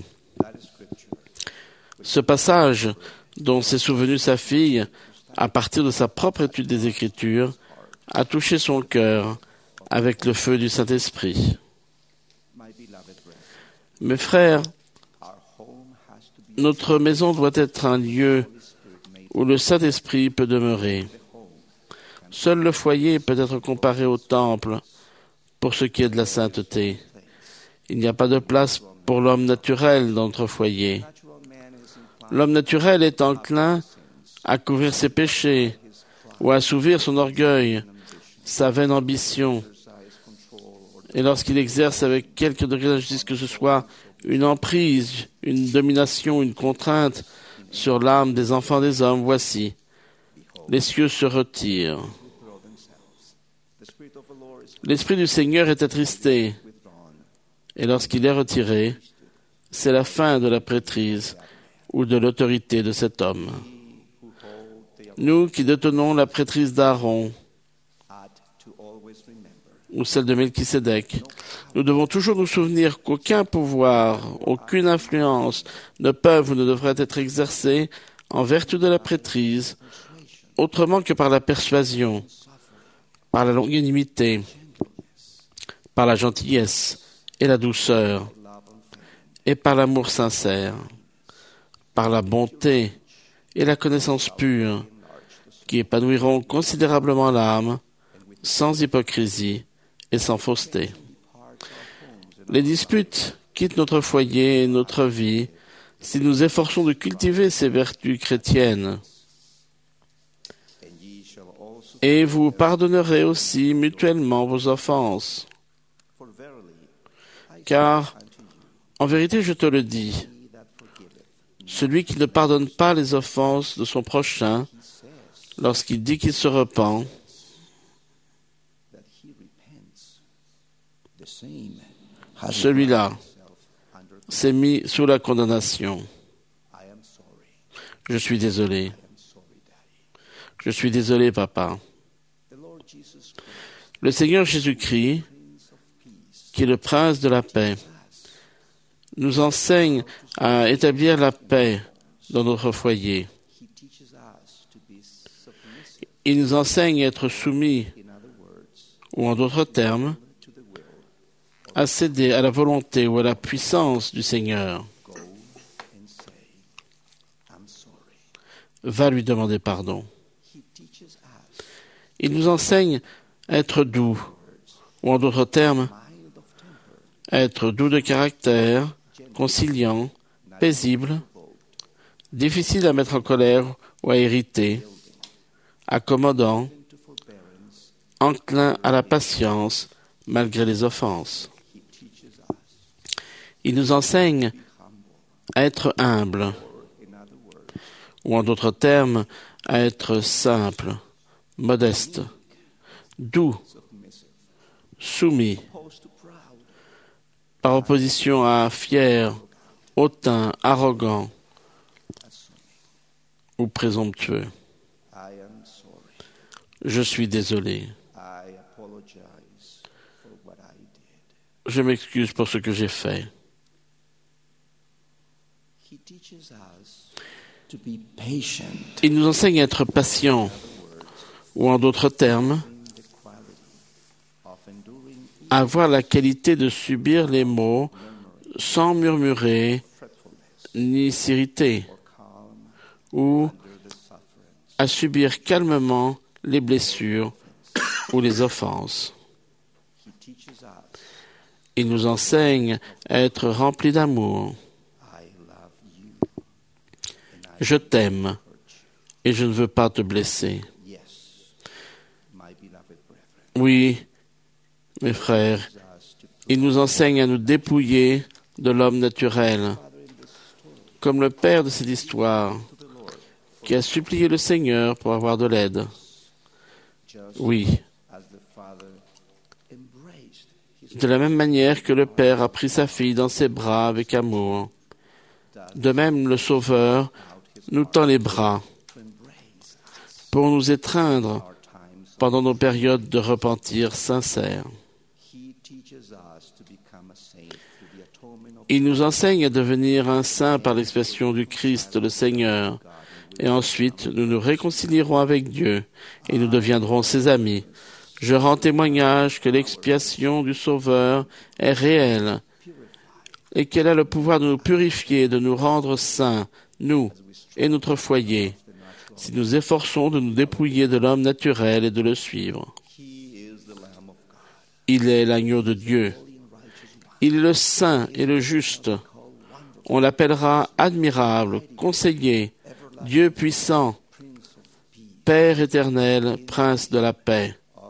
[SPEAKER 5] Ce passage dont s'est souvenue sa fille à partir de sa propre étude des Écritures a touché son cœur avec le feu du Saint-Esprit. Mes frères, notre maison doit être un lieu où le Saint-Esprit peut demeurer. Seul le foyer peut être comparé au temple pour ce qui est de la sainteté. Il n'y a pas de place pour l'homme naturel dans notre foyer. L'homme naturel est enclin à couvrir ses péchés ou à assouvir son orgueil, sa vaine ambition. Et lorsqu'il exerce avec quelque degré d'injustice que ce soit une emprise, une domination, une contrainte sur l'âme des enfants des hommes, voici, les cieux se retirent. L'Esprit du Seigneur est attristé, et lorsqu'il est retiré, c'est la fin de la prêtrise ou de l'autorité de cet homme. Nous qui détenons la prêtrise d'Aaron ou celle de Melchisédek, nous devons toujours nous souvenir qu'aucun pouvoir, aucune influence ne peuvent ou ne devraient être exercés en vertu de la prêtrise, autrement que par la persuasion, par la longanimité, par la gentillesse et la douceur, et par l'amour sincère, par la bonté et la connaissance pure, qui épanouiront considérablement l'âme, sans hypocrisie et sans fausseté. Les disputes quittent notre foyer et notre vie si nous efforçons de cultiver ces vertus chrétiennes. Et vous pardonnerez aussi mutuellement vos offenses. Car, en vérité, je te le dis, celui qui ne pardonne pas les offenses de son prochain, lorsqu'il dit qu'il se repent, celui-là s'est mis sous la condamnation. Je suis désolé. Je suis désolé, papa. Le Seigneur Jésus-Christ, qui est le prince de la paix, nous enseigne à établir la paix dans notre foyer. Il nous enseigne à être soumis, ou en d'autres termes, à céder à la volonté ou à la puissance du Seigneur. Va lui demander pardon. Il nous enseigne à être doux, ou en d'autres termes, à être doux de caractère, conciliant, paisible, difficile à mettre en colère ou à irriter, accommodant, enclin à la patience malgré les offenses. Il nous enseigne à être humble, ou en d'autres termes, à être simple, modeste, doux, soumis, par opposition à fier, hautain, arrogant ou présomptueux. Je suis désolé. Je m'excuse pour ce que j'ai fait. Il nous enseigne à être patient, ou en d'autres termes, à avoir la qualité de subir les maux sans murmurer ni s'irriter, ou à subir calmement les blessures ou les offenses. Il nous enseigne à être remplis d'amour. Je t'aime et je ne veux pas te blesser. Oui, mes frères, il nous enseigne à nous dépouiller de l'homme naturel, comme le père de cette histoire, qui a supplié le Seigneur pour avoir de l'aide. Oui, de la même manière que le Père a pris sa fille dans ses bras avec amour, de même le Sauveur nous tend les bras pour nous étreindre pendant nos périodes de repentir sincère. Il nous enseigne à devenir un saint par l'expression du Christ, le Seigneur, et ensuite nous nous réconcilierons avec Dieu et nous deviendrons ses amis. Je rends témoignage que l'expiation du Sauveur est réelle et qu'elle a le pouvoir de nous purifier, de nous rendre saints, nous et notre foyer, si nous efforçons de nous dépouiller de l'homme naturel et de le suivre. Il est l'agneau de Dieu. Il est le saint et le juste. On l'appellera admirable, conseiller, Dieu puissant, Père éternel, Prince de la paix.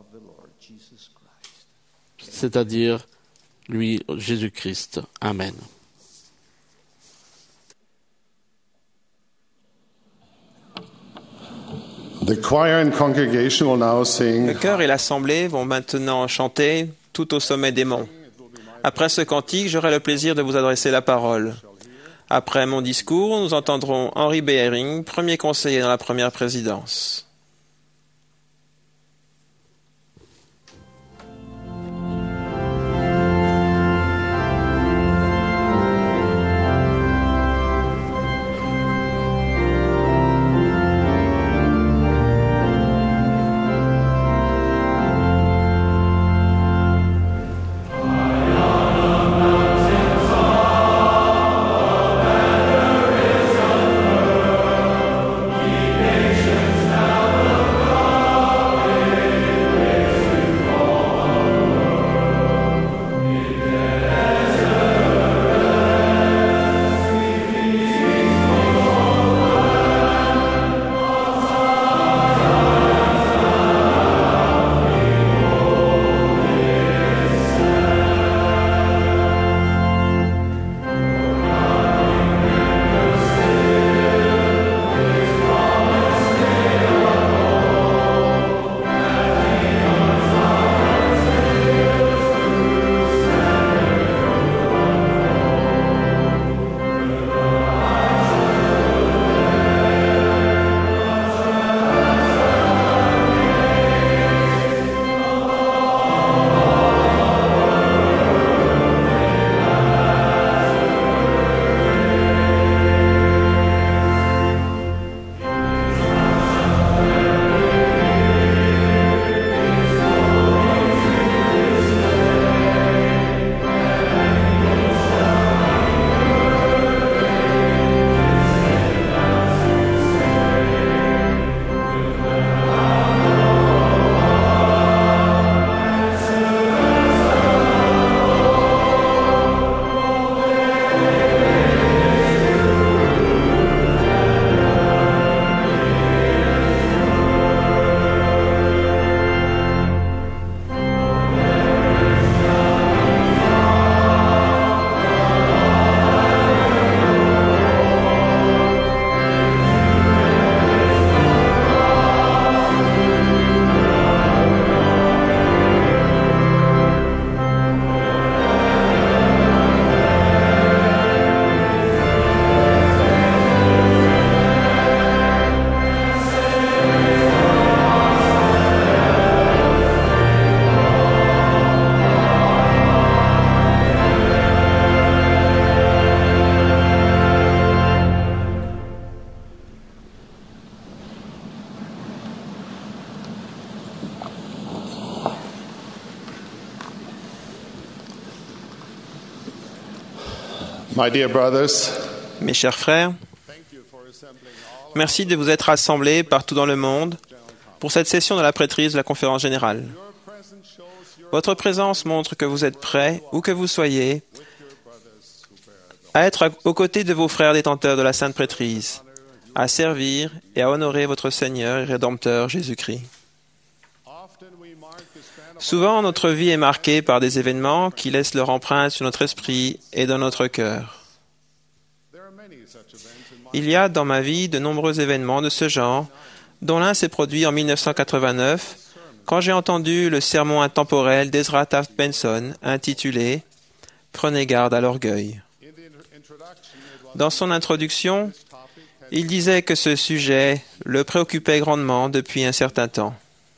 [SPEAKER 5] C'est-à-dire lui, Jésus-Christ. Amen.
[SPEAKER 3] The choir and congregation will now sing.
[SPEAKER 2] Le chœur et l'assemblée vont maintenant chanter tout au sommet des monts. Après ce cantique, j'aurai le plaisir de vous adresser la parole. Après mon discours, nous entendrons Henry Behring, premier conseiller dans la première présidence.
[SPEAKER 3] My dear brothers,
[SPEAKER 2] Mes chers frères, merci de vous être rassemblés partout dans le monde pour cette session de la prêtrise de la Conférence générale. Votre présence montre que vous êtes prêts, où que vous soyez, à être aux côtés de vos frères détenteurs de la Sainte Prêtrise, à servir et à honorer votre Seigneur et Rédempteur Jésus-Christ. Souvent, notre vie est marquée par des événements qui laissent leur empreinte sur notre esprit et dans notre cœur. Il y a dans ma vie de nombreux événements de ce genre, dont l'un s'est produit en 1989, quand j'ai entendu le sermon intemporel d'Ezra Taft Benson intitulé « Prenez garde à l'orgueil ». Dans son introduction, il disait que ce sujet le préoccupait grandement depuis un certain temps.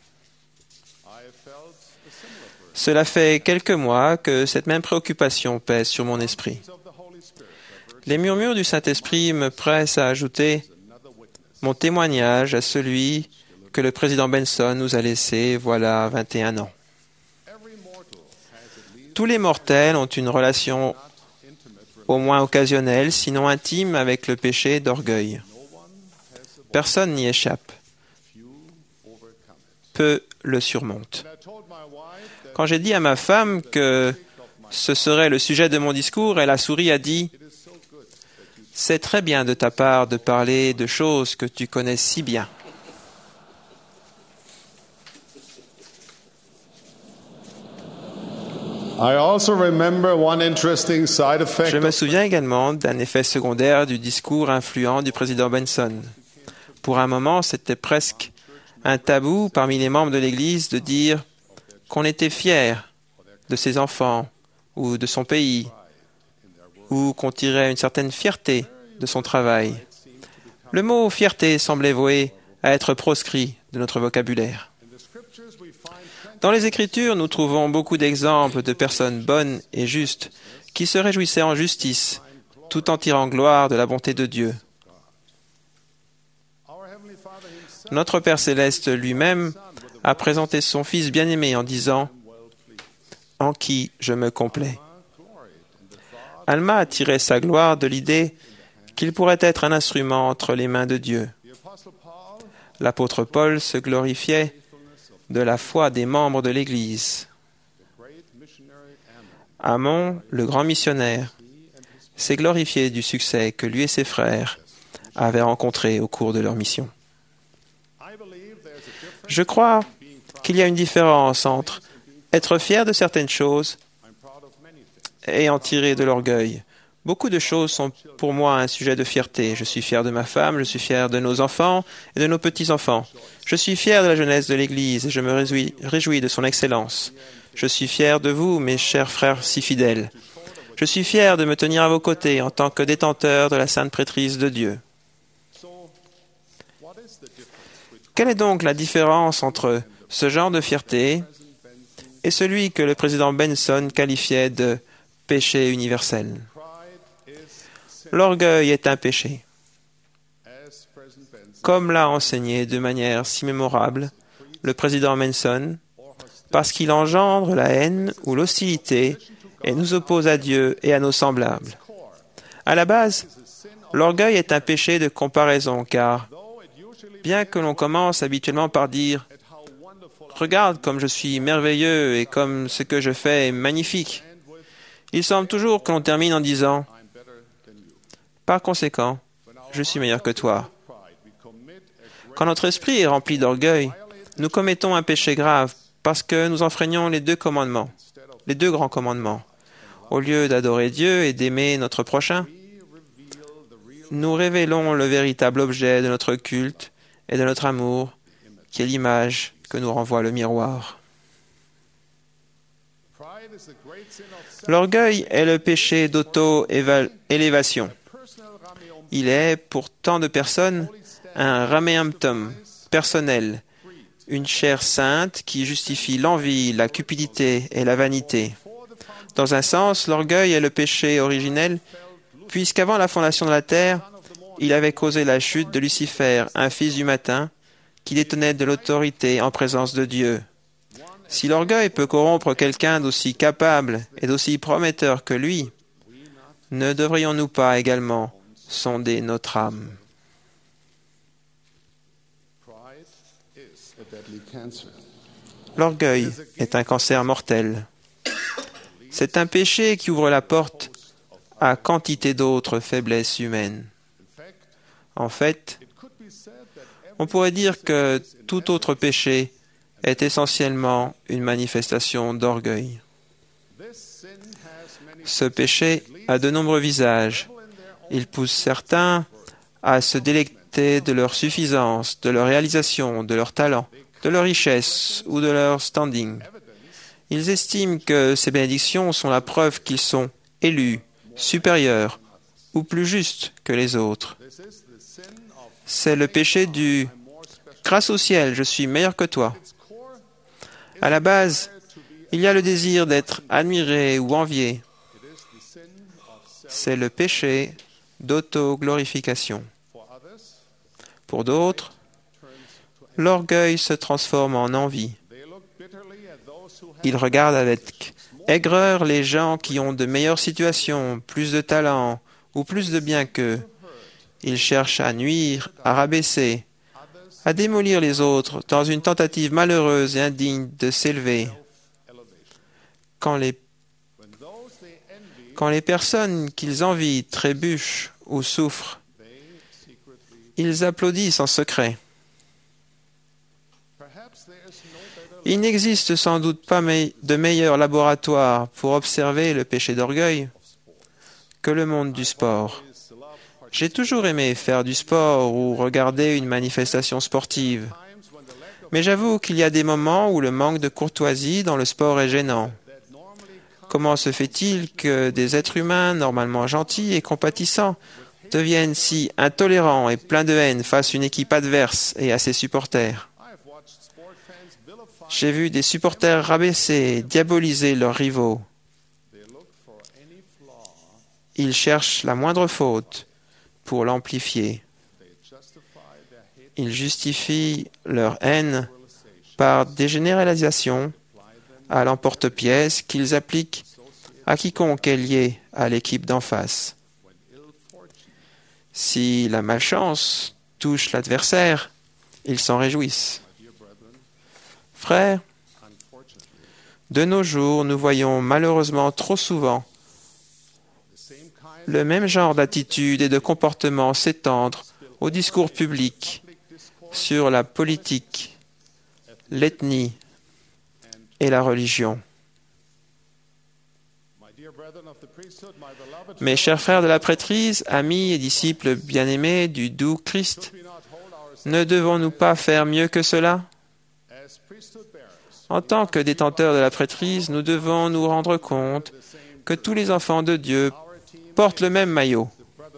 [SPEAKER 2] Cela fait quelques mois que cette même préoccupation pèse sur mon esprit. Les murmures du Saint-Esprit me pressent à ajouter mon témoignage à celui que le président Benson nous a laissé voilà 21 ans. Tous les mortels ont une relation au moins occasionnelle, sinon intime, avec le péché d'orgueil. Personne n'y échappe. Peu le surmontent. Quand j'ai dit à ma femme que ce serait le sujet de mon discours, elle a souri et a dit « C'est très bien de ta part de parler de choses que tu connais si bien. » Je me souviens également d'un effet secondaire du discours influent du président Benson. Pour un moment, c'était presque un tabou parmi les membres de l'Église de dire qu'on était fier de ses enfants ou de son pays, ou qu'on tirait une certaine fierté de son travail. Le mot « fierté » semblait voué à être proscrit de notre vocabulaire. Dans les Écritures, nous trouvons beaucoup d'exemples de personnes bonnes et justes qui se réjouissaient en justice, tout en tirant gloire de la bonté de Dieu. Notre Père céleste lui-même a présenté son Fils bien-aimé en disant « En qui je me complais ». Alma a tiré sa gloire de l'idée qu'il pourrait être un instrument entre les mains de Dieu. L'apôtre Paul se glorifiait de la foi des membres de l'Église. Amon, le grand missionnaire, s'est glorifié du succès que lui et ses frères avaient rencontré au cours de leur mission. Je crois qu'il y a une différence entre être fier de certaines choses et en tirer de l'orgueil. Beaucoup de choses sont pour moi un sujet de fierté. Je suis fier de ma femme, je suis fier de nos enfants et de nos petits-enfants. Je suis fier de la jeunesse de l'Église et je me réjouis de son excellence. Je suis fier de vous, mes chers frères si fidèles. Je suis fier de me tenir à vos côtés en tant que détenteur de la Sainte Prêtrise de Dieu. Quelle est donc la différence entre ce genre de fierté et celui que le président Benson qualifiait de péché universel? L'orgueil est un péché. Comme l'a enseigné de manière si mémorable le président Benson, parce qu'il engendre la haine ou l'hostilité et nous oppose à Dieu et à nos semblables. À la base, l'orgueil est un péché de comparaison, car bien que l'on commence habituellement par dire « Regarde comme je suis merveilleux et comme ce que je fais est magnifique », il semble toujours que l'on termine en disant « Par conséquent, je suis meilleur que toi ». Quand notre esprit est rempli d'orgueil, nous commettons un péché grave parce que nous enfreignons les deux commandements, les deux grands commandements. Au lieu d'adorer Dieu et d'aimer notre prochain, nous révélons le véritable objet de notre culte et de notre amour, qui est l'image que nous renvoie le miroir. L'orgueil est le péché d'auto-élévation. Il est, pour tant de personnes, un rameumtum personnel, une chair sainte qui justifie l'envie, la cupidité et la vanité. Dans un sens, l'orgueil est le péché originel, puisqu'avant la fondation de la terre, il avait causé la chute de Lucifer, un fils du matin, qui détenait de l'autorité en présence de Dieu. Si l'orgueil peut corrompre quelqu'un d'aussi capable et d'aussi prometteur que lui, ne devrions-nous pas également sonder notre âme? L'orgueil est un cancer mortel. C'est un péché qui ouvre la porte à quantité d'autres faiblesses humaines. En fait, on pourrait dire que tout autre péché est essentiellement une manifestation d'orgueil. Ce péché a de nombreux visages. Il pousse certains à se délecter de leur suffisance, de leur réalisation, de leur talent, de leur richesse ou de leur standing. Ils estiment que ces bénédictions sont la preuve qu'ils sont élus, supérieurs ou plus justes que les autres. C'est le péché du « grâce au ciel, je suis meilleur que toi ». À la base, il y a le désir d'être admiré ou envié. C'est le péché d'auto-glorification. Pour d'autres, l'orgueil se transforme en envie. Ils regardent avec aigreur les gens qui ont de meilleures situations, plus de talent ou plus de biens qu'eux. Ils cherchent à nuire, à rabaisser, à démolir les autres dans une tentative malheureuse et indigne de s'élever. Quand les personnes qu'ils envient trébuchent ou souffrent, ils applaudissent en secret. Il n'existe sans doute pas de meilleur laboratoire pour observer le péché d'orgueil que le monde du sport. J'ai toujours aimé faire du sport ou regarder une manifestation sportive. Mais j'avoue qu'il y a des moments où le manque de courtoisie dans le sport est gênant. Comment se fait-il que des êtres humains normalement gentils et compatissants deviennent si intolérants et pleins de haine face à une équipe adverse et à ses supporters? J'ai vu des supporters rabaisser, diaboliser leurs rivaux. Ils cherchent la moindre faute pour l'amplifier. Ils justifient leur haine par des généralisations à l'emporte-pièce qu'ils appliquent à quiconque est lié à l'équipe d'en face. Si la malchance touche l'adversaire, ils s'en réjouissent. Frères, de nos jours, nous voyons malheureusement trop souvent le même genre d'attitude et de comportement s'étendre au discours public sur la politique, l'ethnie et la religion. Mes chers frères de la prêtrise, amis et disciples bien-aimés du doux Christ, ne devons-nous pas faire mieux que cela? En tant que détenteurs de la prêtrise, nous devons nous rendre compte que tous les enfants de Dieu portent le même maillot.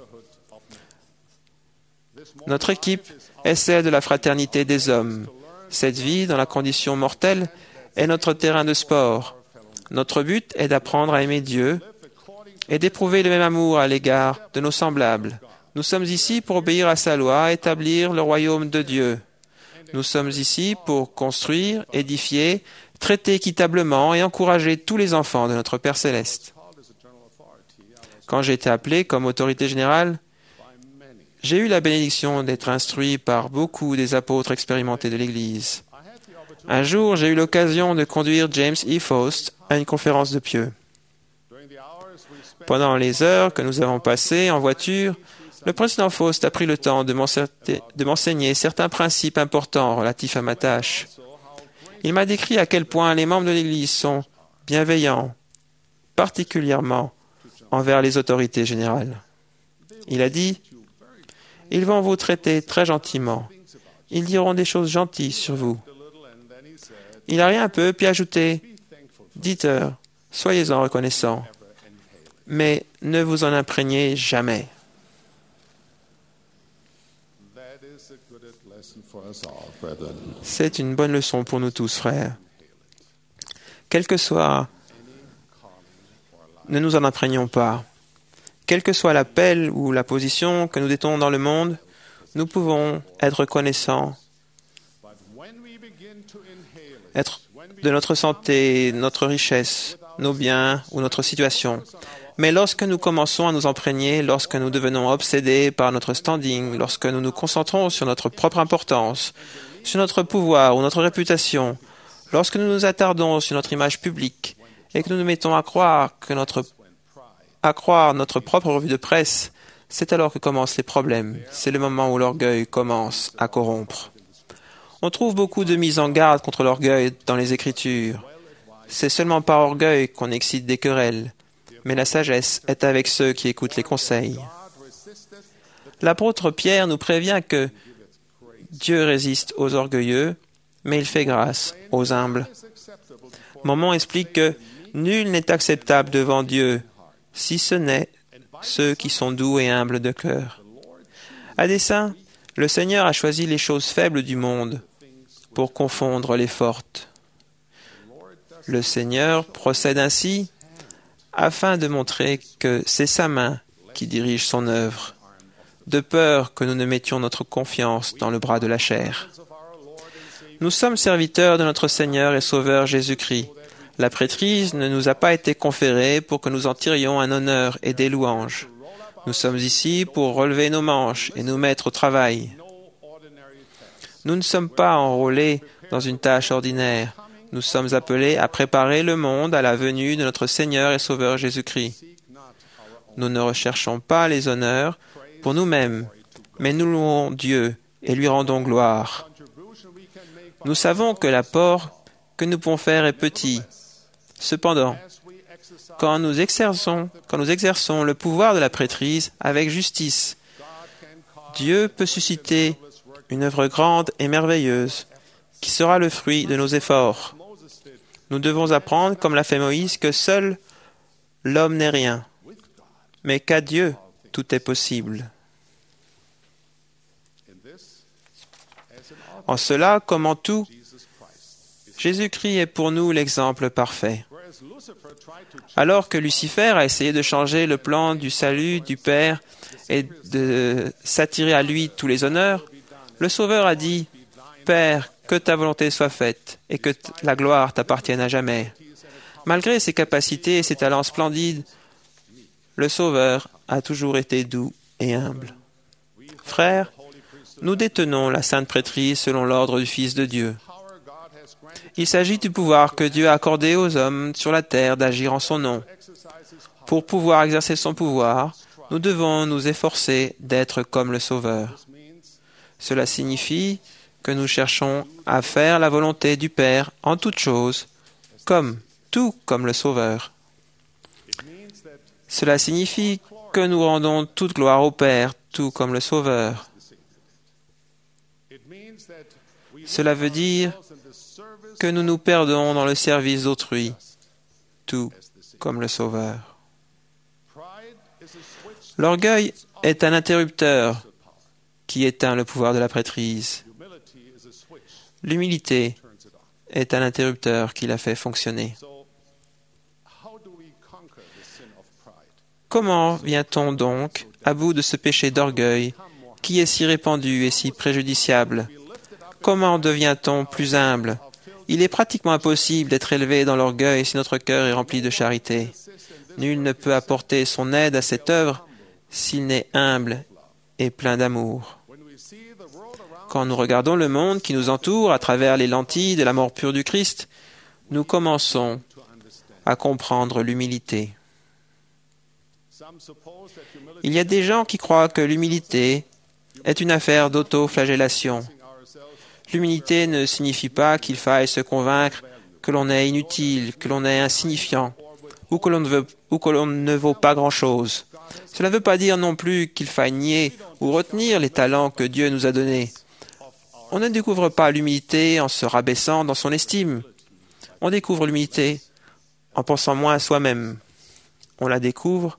[SPEAKER 2] Notre équipe est celle de la fraternité des hommes. Cette vie, dans la condition mortelle, est notre terrain de sport. Notre but est d'apprendre à aimer Dieu et d'éprouver le même amour à l'égard de nos semblables. Nous sommes ici pour obéir à sa loi, établir le royaume de Dieu. Nous sommes ici pour construire, édifier, traiter équitablement et encourager tous les enfants de notre Père céleste. Quand j'ai été appelé comme autorité générale, j'ai eu la bénédiction d'être instruit par beaucoup des apôtres expérimentés de l'Église. Un jour, j'ai eu l'occasion de conduire James E. Faust à une conférence de pieux. Pendant les heures que nous avons passées en voiture, le président Faust a pris le temps de m'enseigner certains principes importants relatifs à ma tâche. Il m'a décrit à quel point les membres de l'Église sont bienveillants, particulièrement envers les autorités générales. Il a dit, « Ils vont vous traiter très gentiment. Ils diront des choses gentilles sur vous. » Il a ri un peu, puis ajouté, « Dites-leur, soyez-en reconnaissants, mais ne vous en imprégnez jamais. » C'est une bonne leçon pour nous tous, frères. Quel que soit, ne nous en imprégnons pas. Quel que soit l'appel ou la position que nous détenons dans le monde, nous pouvons être reconnaissants, être de notre santé, notre richesse, nos biens ou notre situation. Mais lorsque nous commençons à nous imprégner, lorsque nous devenons obsédés par notre standing, lorsque nous nous concentrons sur notre propre importance, sur notre pouvoir ou notre réputation, Lorsque nous nous attardons sur notre image publique et que nous nous mettons à croire notre propre revue de presse, c'est alors que commencent les problèmes. C'est le moment où l'orgueil commence à corrompre. On trouve beaucoup de mises en garde contre l'orgueil dans les Écritures. C'est seulement par orgueil qu'on excite des querelles, mais la sagesse est avec ceux qui écoutent les conseils. L'apôtre Pierre nous prévient que Dieu résiste aux orgueilleux, mais il fait grâce aux humbles. Mormon explique que nul n'est acceptable devant Dieu, si ce n'est ceux qui sont doux et humbles de cœur. À dessein, le Seigneur a choisi les choses faibles du monde pour confondre les fortes. Le Seigneur procède ainsi afin de montrer que c'est sa main qui dirige son œuvre, de peur que nous ne mettions notre confiance dans le bras de la chair. Nous sommes serviteurs de notre Seigneur et Sauveur Jésus-Christ. La prêtrise ne nous a pas été conférée pour que nous en tirions un honneur et des louanges. Nous sommes ici pour relever nos manches et nous mettre au travail. Nous ne sommes pas enrôlés dans une tâche ordinaire. Nous sommes appelés à préparer le monde à la venue de notre Seigneur et Sauveur Jésus-Christ. Nous ne recherchons pas les honneurs pour nous-mêmes, mais nous louons Dieu et lui rendons gloire. Nous savons que l'apport que nous pouvons faire est petit. Cependant, quand nous exerçons le pouvoir de la prêtrise avec justice, Dieu peut susciter une œuvre grande et merveilleuse qui sera le fruit de nos efforts. Nous devons apprendre, comme l'a fait Moïse, que seul l'homme n'est rien, mais qu'à Dieu tout est possible. En cela, comme en tout, Jésus-Christ est pour nous l'exemple parfait. Alors que Lucifer a essayé de changer le plan du salut du Père et de s'attirer à lui tous les honneurs, le Sauveur a dit « Père, que ta volonté soit faite et que la gloire t'appartienne à jamais. » Malgré ses capacités et ses talents splendides, le Sauveur a toujours été doux et humble. Frères, nous détenons la sainte prêtrise selon l'ordre du Fils de Dieu. Il s'agit du pouvoir que Dieu a accordé aux hommes sur la terre d'agir en son nom. Pour pouvoir exercer son pouvoir, nous devons nous efforcer d'être comme le Sauveur. Cela signifie que nous cherchons à faire la volonté du Père en toutes choses, tout comme le Sauveur. Cela signifie que nous rendons toute gloire au Père, tout comme le Sauveur. Cela veut dire que nous nous perdons dans le service d'autrui, tout comme le Sauveur. L'orgueil est un interrupteur qui éteint le pouvoir de la prêtrise. L'humilité est un interrupteur qui la fait fonctionner. Comment vient-on donc à bout de ce péché d'orgueil qui est si répandu et si préjudiciable? Comment devient-on plus humble? Il est pratiquement impossible d'être élevé dans l'orgueil si notre cœur est rempli de charité. Nul ne peut apporter son aide à cette œuvre s'il n'est humble et plein d'amour. Quand nous regardons le monde qui nous entoure à travers les lentilles de l'amour pur du Christ, nous commençons à comprendre l'humilité. Il y a des gens qui croient que l'humilité est une affaire d'auto-flagellation. L'humilité ne signifie pas qu'il faille se convaincre que l'on est inutile, que l'on est insignifiant, ou que l'on ne vaut pas grand-chose. Cela ne veut pas dire non plus qu'il faille nier ou retenir les talents que Dieu nous a donnés. On ne découvre pas l'humilité en se rabaissant dans son estime. On découvre l'humilité en pensant moins à soi-même. On la découvre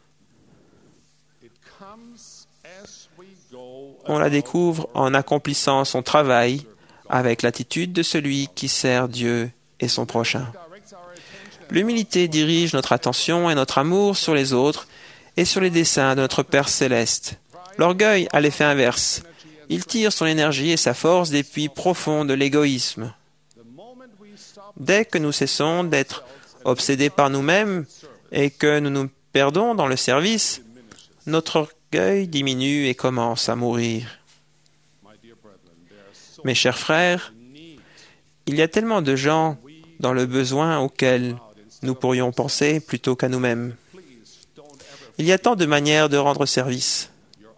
[SPEAKER 2] en accomplissant son travail avec l'attitude de celui qui sert Dieu et son prochain. L'humilité dirige notre attention et notre amour sur les autres et sur les desseins de notre Père céleste. L'orgueil a l'effet inverse. Il tire son énergie et sa force des puits profonds de l'égoïsme. Dès que nous cessons d'être obsédés par nous-mêmes et que nous nous perdons dans le service, notre orgueil diminue et commence à mourir. Mes chers frères, Il y a tellement de gens dans le besoin auquel nous pourrions penser plutôt qu'à nous-mêmes. Il y a tant de manières de rendre service.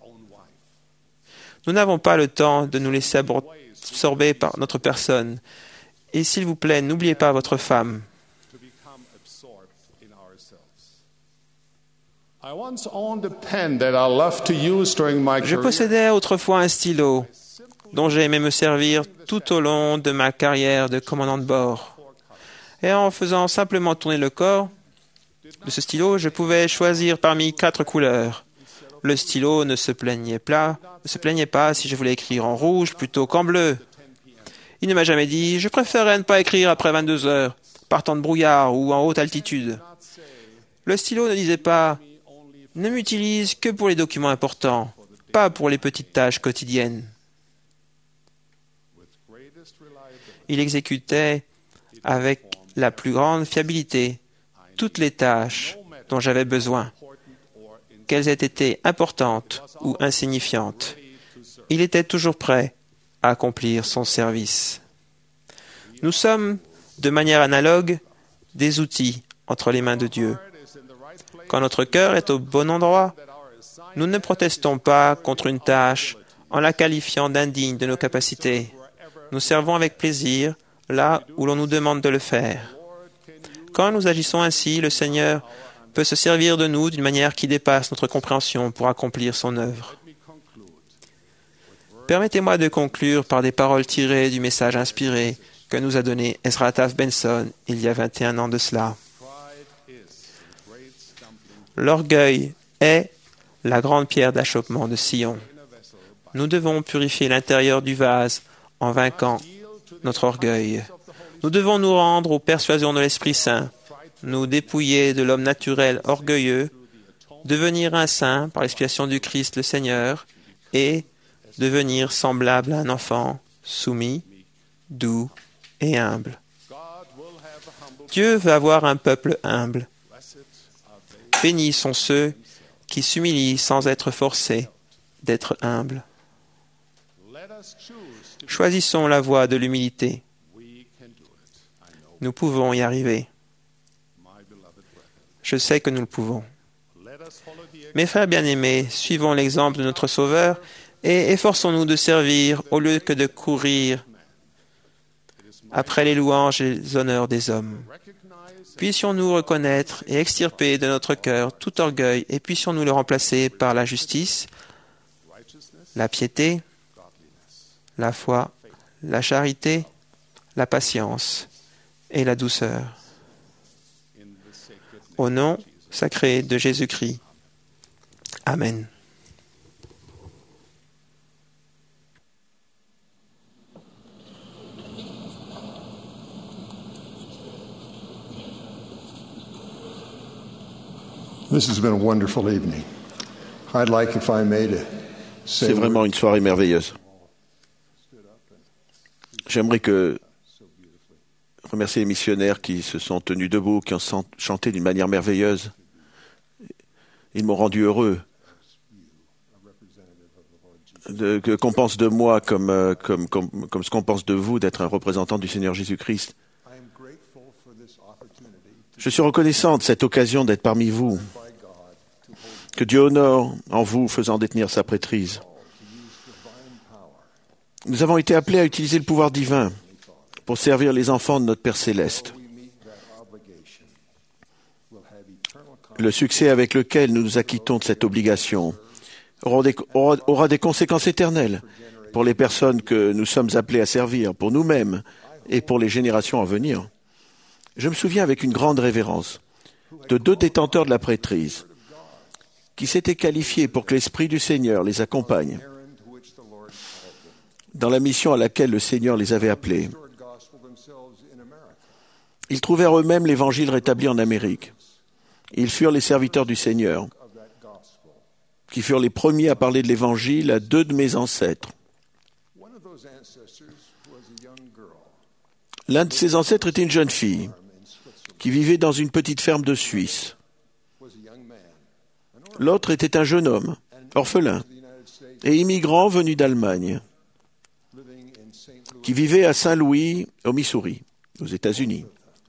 [SPEAKER 2] Nous n'avons pas le temps de nous laisser absorber par notre personne. Et s'il vous plaît, n'oubliez pas votre femme. Je possédais autrefois un stylo dont j'ai aimé me servir tout au long de ma carrière de commandant de bord. Et en faisant simplement tourner le corps de ce stylo, je pouvais choisir parmi 4 couleurs. Le stylo ne se plaignait pas si je voulais écrire en rouge plutôt qu'en bleu. Il ne m'a jamais dit « Je préférerais ne pas écrire après 22 heures, par temps de brouillard ou en haute altitude ». Le stylo ne disait pas « Ne m'utilise que pour les documents importants, pas pour les petites tâches quotidiennes ». Il exécutait avec la plus grande fiabilité toutes les tâches dont j'avais besoin, qu'elles aient été importantes ou insignifiantes. Il était toujours prêt à accomplir son service. Nous sommes, de manière analogue, des outils entre les mains de Dieu. Quand notre cœur est au bon endroit, nous ne protestons pas contre une tâche en la qualifiant d'indigne de nos capacités. Nous servons avec plaisir là où l'on nous demande de le faire. Quand nous agissons ainsi, le Seigneur peut se servir de nous d'une manière qui dépasse notre compréhension pour accomplir son œuvre. Permettez-moi de conclure par des paroles tirées du message inspiré que nous a donné Ezra Taft Benson il y a 21 ans de cela. L'orgueil est la grande pierre d'achoppement de Sion. Nous devons purifier l'intérieur du vase en vainquant notre orgueil. Nous devons nous rendre aux persuasions de l'Esprit Saint, nous dépouiller de l'homme naturel orgueilleux, devenir un saint par l'expiation du Christ le Seigneur et devenir semblable à un enfant soumis, doux et humble. Dieu veut avoir un peuple humble. Bénis sont ceux qui s'humilient sans être forcés d'être humbles. Choisissons la voie de l'humilité. Nous pouvons y arriver. Je sais que nous le pouvons. Mes frères bien-aimés, suivons l'exemple de notre Sauveur et efforçons-nous de servir au lieu que de courir après les louanges et les honneurs des hommes. Puissions-nous reconnaître et extirper de notre cœur tout orgueil et puissions-nous le remplacer par la justice, la piété, la foi, la charité, la patience et la douceur. Au nom sacré de Jésus-Christ. Amen.
[SPEAKER 3] This has been a wonderful evening. I'd like, if I may, to say
[SPEAKER 6] C'est vraiment une soirée merveilleuse. J'aimerais remercier les missionnaires qui se sont tenus debout, qui ont chanté d'une manière merveilleuse. Ils m'ont rendu heureux qu'on pense de moi comme ce qu'on pense de vous, d'être un représentant du Seigneur Jésus-Christ. Je suis reconnaissant de cette occasion d'être parmi vous. Que Dieu honore en vous, faisant détenir sa prêtrise. Nous avons été appelés à utiliser le pouvoir divin pour servir les enfants de notre Père Céleste. Le succès avec lequel nous nous acquittons de cette obligation aura des conséquences éternelles pour les personnes que nous sommes appelés à servir, pour nous-mêmes et pour les générations à venir. Je me souviens avec une grande révérence de 2 détenteurs de la prêtrise qui s'étaient qualifiés pour que l'Esprit du Seigneur les accompagne dans la mission à laquelle le Seigneur les avait appelés. Ils trouvèrent eux-mêmes l'Évangile rétabli en Amérique. Ils furent les serviteurs du Seigneur, qui furent les premiers à parler de l'Évangile à 2 de mes ancêtres. L'un de ces ancêtres était une jeune fille qui vivait dans une petite ferme de Suisse. L'autre était un jeune homme, orphelin, et immigrant venu d'Allemagne, qui qui vivaient à Saint-Louis, au Missouri, aux États-Unis.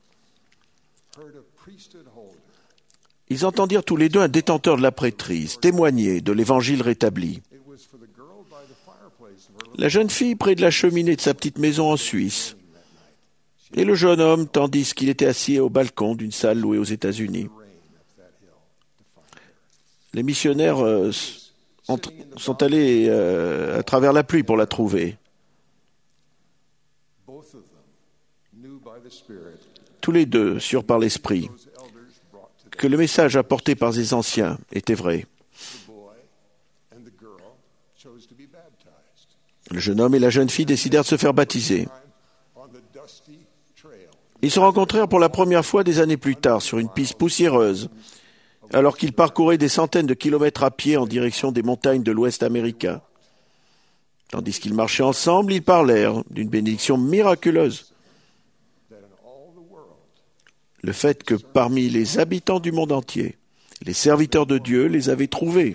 [SPEAKER 6] Ils entendirent tous les deux un détenteur de la prêtrise témoigner de l'Évangile rétabli. La jeune fille près de la cheminée de sa petite maison en Suisse, et le jeune homme tandis qu'il était assis au balcon d'une salle louée aux États-Unis. Les missionnaires sont allés à travers la pluie pour la trouver. Tous les deux surent par l'Esprit que le message apporté par les anciens était vrai. Le jeune homme et la jeune fille décidèrent de se faire baptiser. Ils se rencontrèrent pour la première fois des années plus tard sur une piste poussiéreuse, alors qu'ils parcouraient des centaines de kilomètres à pied en direction des montagnes de l'Ouest américain. Tandis qu'ils marchaient ensemble, ils parlèrent d'une bénédiction miraculeuse. Le fait que parmi les habitants du monde entier, les serviteurs de Dieu les avaient trouvés.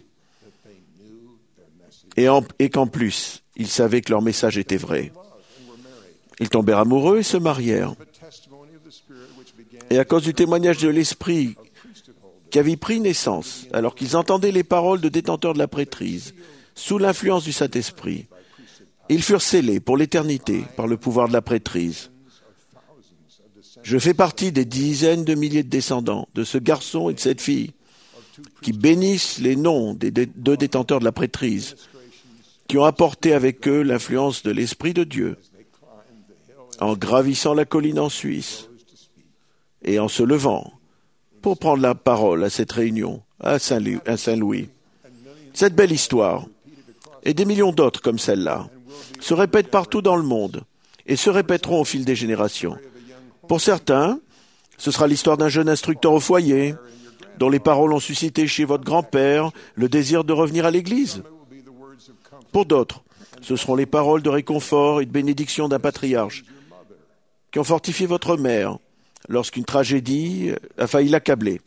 [SPEAKER 6] Et qu'en plus, ils savaient que leur message était vrai. Ils tombèrent amoureux et se marièrent. Et à cause du témoignage de l'Esprit qui avait pris naissance, alors qu'ils entendaient les paroles de détenteurs de la prêtrise, sous l'influence du Saint-Esprit, ils furent scellés pour l'éternité par le pouvoir de la prêtrise. Je fais partie des dizaines de milliers de descendants de ce garçon et de cette fille qui bénissent les noms des deux détenteurs de la prêtrise, qui ont apporté avec eux l'influence de l'Esprit de Dieu en gravissant la colline en Suisse et en se levant pour prendre la parole à cette réunion à Saint-Louis. Cette belle histoire et des millions d'autres comme celle-là se répètent partout dans le monde et se répéteront au fil des générations. Pour certains, ce sera l'histoire d'un jeune instructeur au foyer dont les paroles ont suscité chez votre grand-père le désir de revenir à l'église. Pour d'autres, ce seront les paroles de réconfort et de bénédiction d'un patriarche qui ont fortifié votre mère lorsqu'une tragédie a failli l'accabler.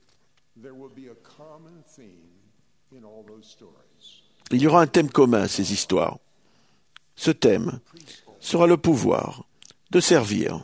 [SPEAKER 6] Il y aura un thème commun à ces histoires. Ce thème sera le pouvoir de servir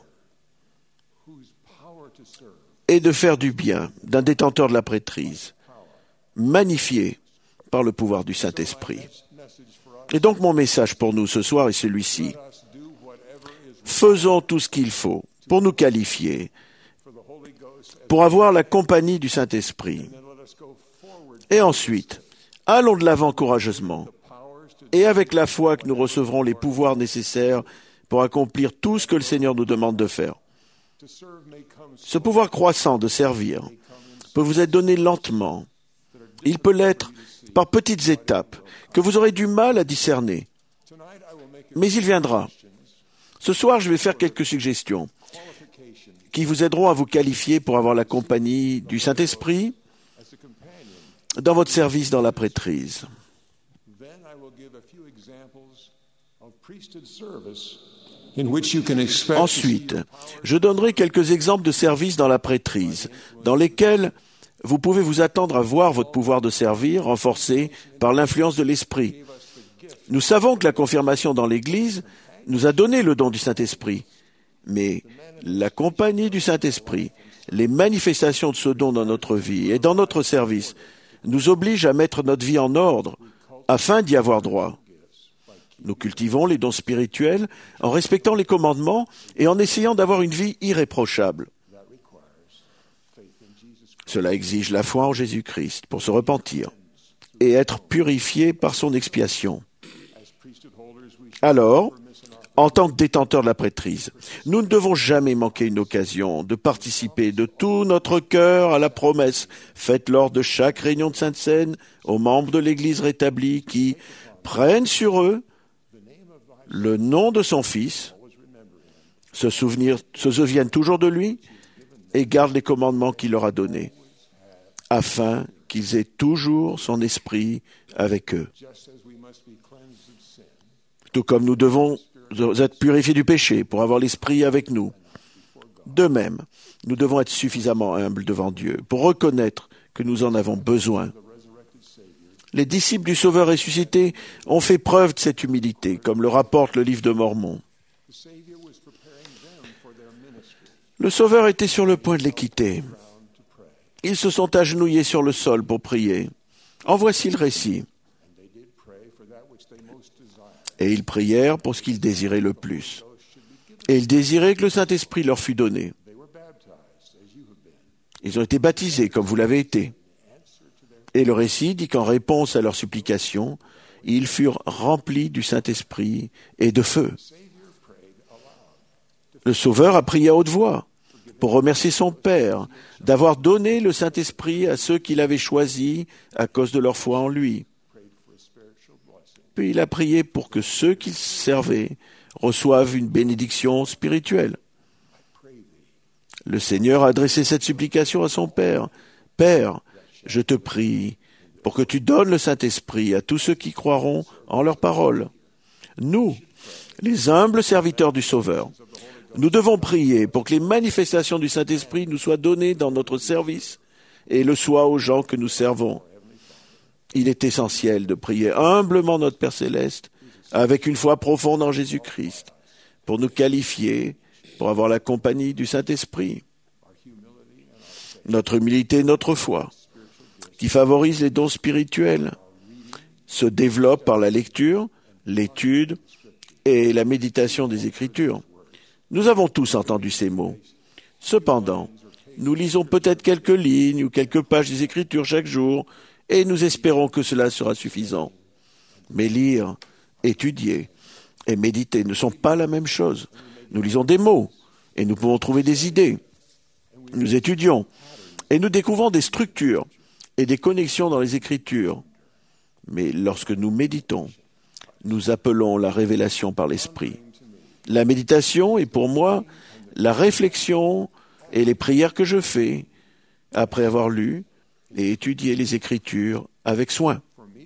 [SPEAKER 6] et de faire du bien d'un détenteur de la prêtrise, magnifié par le pouvoir du Saint-Esprit. Et donc mon message pour nous ce soir est celui-ci. Faisons tout ce qu'il faut pour nous qualifier, pour avoir la compagnie du Saint-Esprit. Et ensuite, allons de l'avant courageusement, et avec la foi que nous recevrons les pouvoirs nécessaires pour accomplir tout ce que le Seigneur nous demande de faire. Ce pouvoir croissant de servir peut vous être donné lentement. Il peut l'être par petites étapes que vous aurez du mal à discerner. Mais il viendra. Ce soir, je vais faire quelques suggestions qui vous aideront à vous qualifier pour avoir la compagnie du Saint-Esprit dans votre service dans la prêtrise. Ensuite, je donnerai quelques exemples de services dans la prêtrise, dans lesquels vous pouvez vous attendre à voir votre pouvoir de servir renforcé par l'influence de l'Esprit. Nous savons que la confirmation dans l'Église nous a donné le don du Saint-Esprit, mais la compagnie du Saint-Esprit, les manifestations de ce don dans notre vie et dans notre service, nous obligent à mettre notre vie en ordre afin d'y avoir droit. Nous cultivons les dons spirituels en respectant les commandements et en essayant d'avoir une vie irréprochable. Cela exige la foi en Jésus-Christ pour se repentir et être purifié par son expiation. Alors, en tant que détenteur de la prêtrise, nous ne devons jamais manquer une occasion de participer de tout notre cœur à la promesse faite lors de chaque réunion de Sainte Seine aux membres de l'Église rétablie qui prennent sur eux le nom de son Fils, se souviennent toujours de lui et gardent les commandements qu'il leur a donnés, afin qu'ils aient toujours son esprit avec eux. Tout comme nous devons être purifiés du péché pour avoir l'esprit avec nous. De même, nous devons être suffisamment humbles devant Dieu pour reconnaître que nous en avons besoin. Les disciples du Sauveur ressuscité ont fait preuve de cette humilité, comme le rapporte le livre de Mormon. Le Sauveur était sur le point de les quitter. Ils se sont agenouillés sur le sol pour prier. En voici le récit. Et ils prièrent pour ce qu'ils désiraient le plus. Et ils désiraient que le Saint-Esprit leur fût donné. Ils ont été baptisés comme vous l'avez été. Et le récit dit qu'en réponse à leurs supplications, ils furent remplis du Saint-Esprit et de feu. Le Sauveur a prié à haute voix pour remercier son Père d'avoir donné le Saint-Esprit à ceux qu'il avait choisis à cause de leur foi en lui. Puis il a prié pour que ceux qu'il servait reçoivent une bénédiction spirituelle. Le Seigneur a adressé cette supplication à son Père. « Père, je te prie pour que tu donnes le Saint-Esprit à tous ceux qui croiront en leurs paroles. Nous, les humbles serviteurs du Sauveur, nous devons prier pour que les manifestations du Saint-Esprit nous soient données dans notre service et le soient aux gens que nous servons. Il est essentiel de prier humblement notre Père Céleste avec une foi profonde en Jésus-Christ pour nous qualifier pour avoir la compagnie du Saint-Esprit. Notre humilité et notre foi, qui favorise les dons spirituels, se développent par la lecture, l'étude et la méditation des Écritures. Nous avons tous entendu ces mots. Cependant, nous lisons peut-être quelques lignes ou quelques pages des Écritures chaque jour et nous espérons que cela sera suffisant. Mais lire, étudier et méditer ne sont pas la même chose. Nous lisons des mots et nous pouvons trouver des idées. Nous étudions et nous découvrons des structures et des connexions dans les Écritures. Mais lorsque nous méditons, nous appelons la révélation par l'Esprit. La méditation est pour moi la réflexion et les prières que je fais après avoir lu et étudié les Écritures avec soin.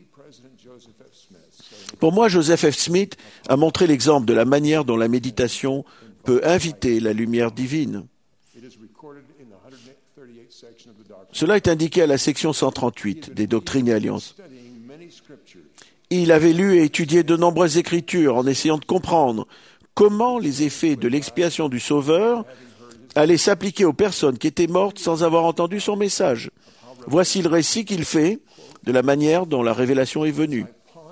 [SPEAKER 6] Pour moi, Joseph F. Smith a montré l'exemple de la manière dont la méditation peut inviter la lumière divine. Cela est indiqué à la section 138 des Doctrines et Alliances. Il avait lu et étudié de nombreuses Écritures en essayant de comprendre comment les effets de l'expiation du Sauveur allaient s'appliquer aux personnes qui étaient mortes sans avoir entendu son message. Voici le récit qu'il fait de la manière dont la révélation est venue.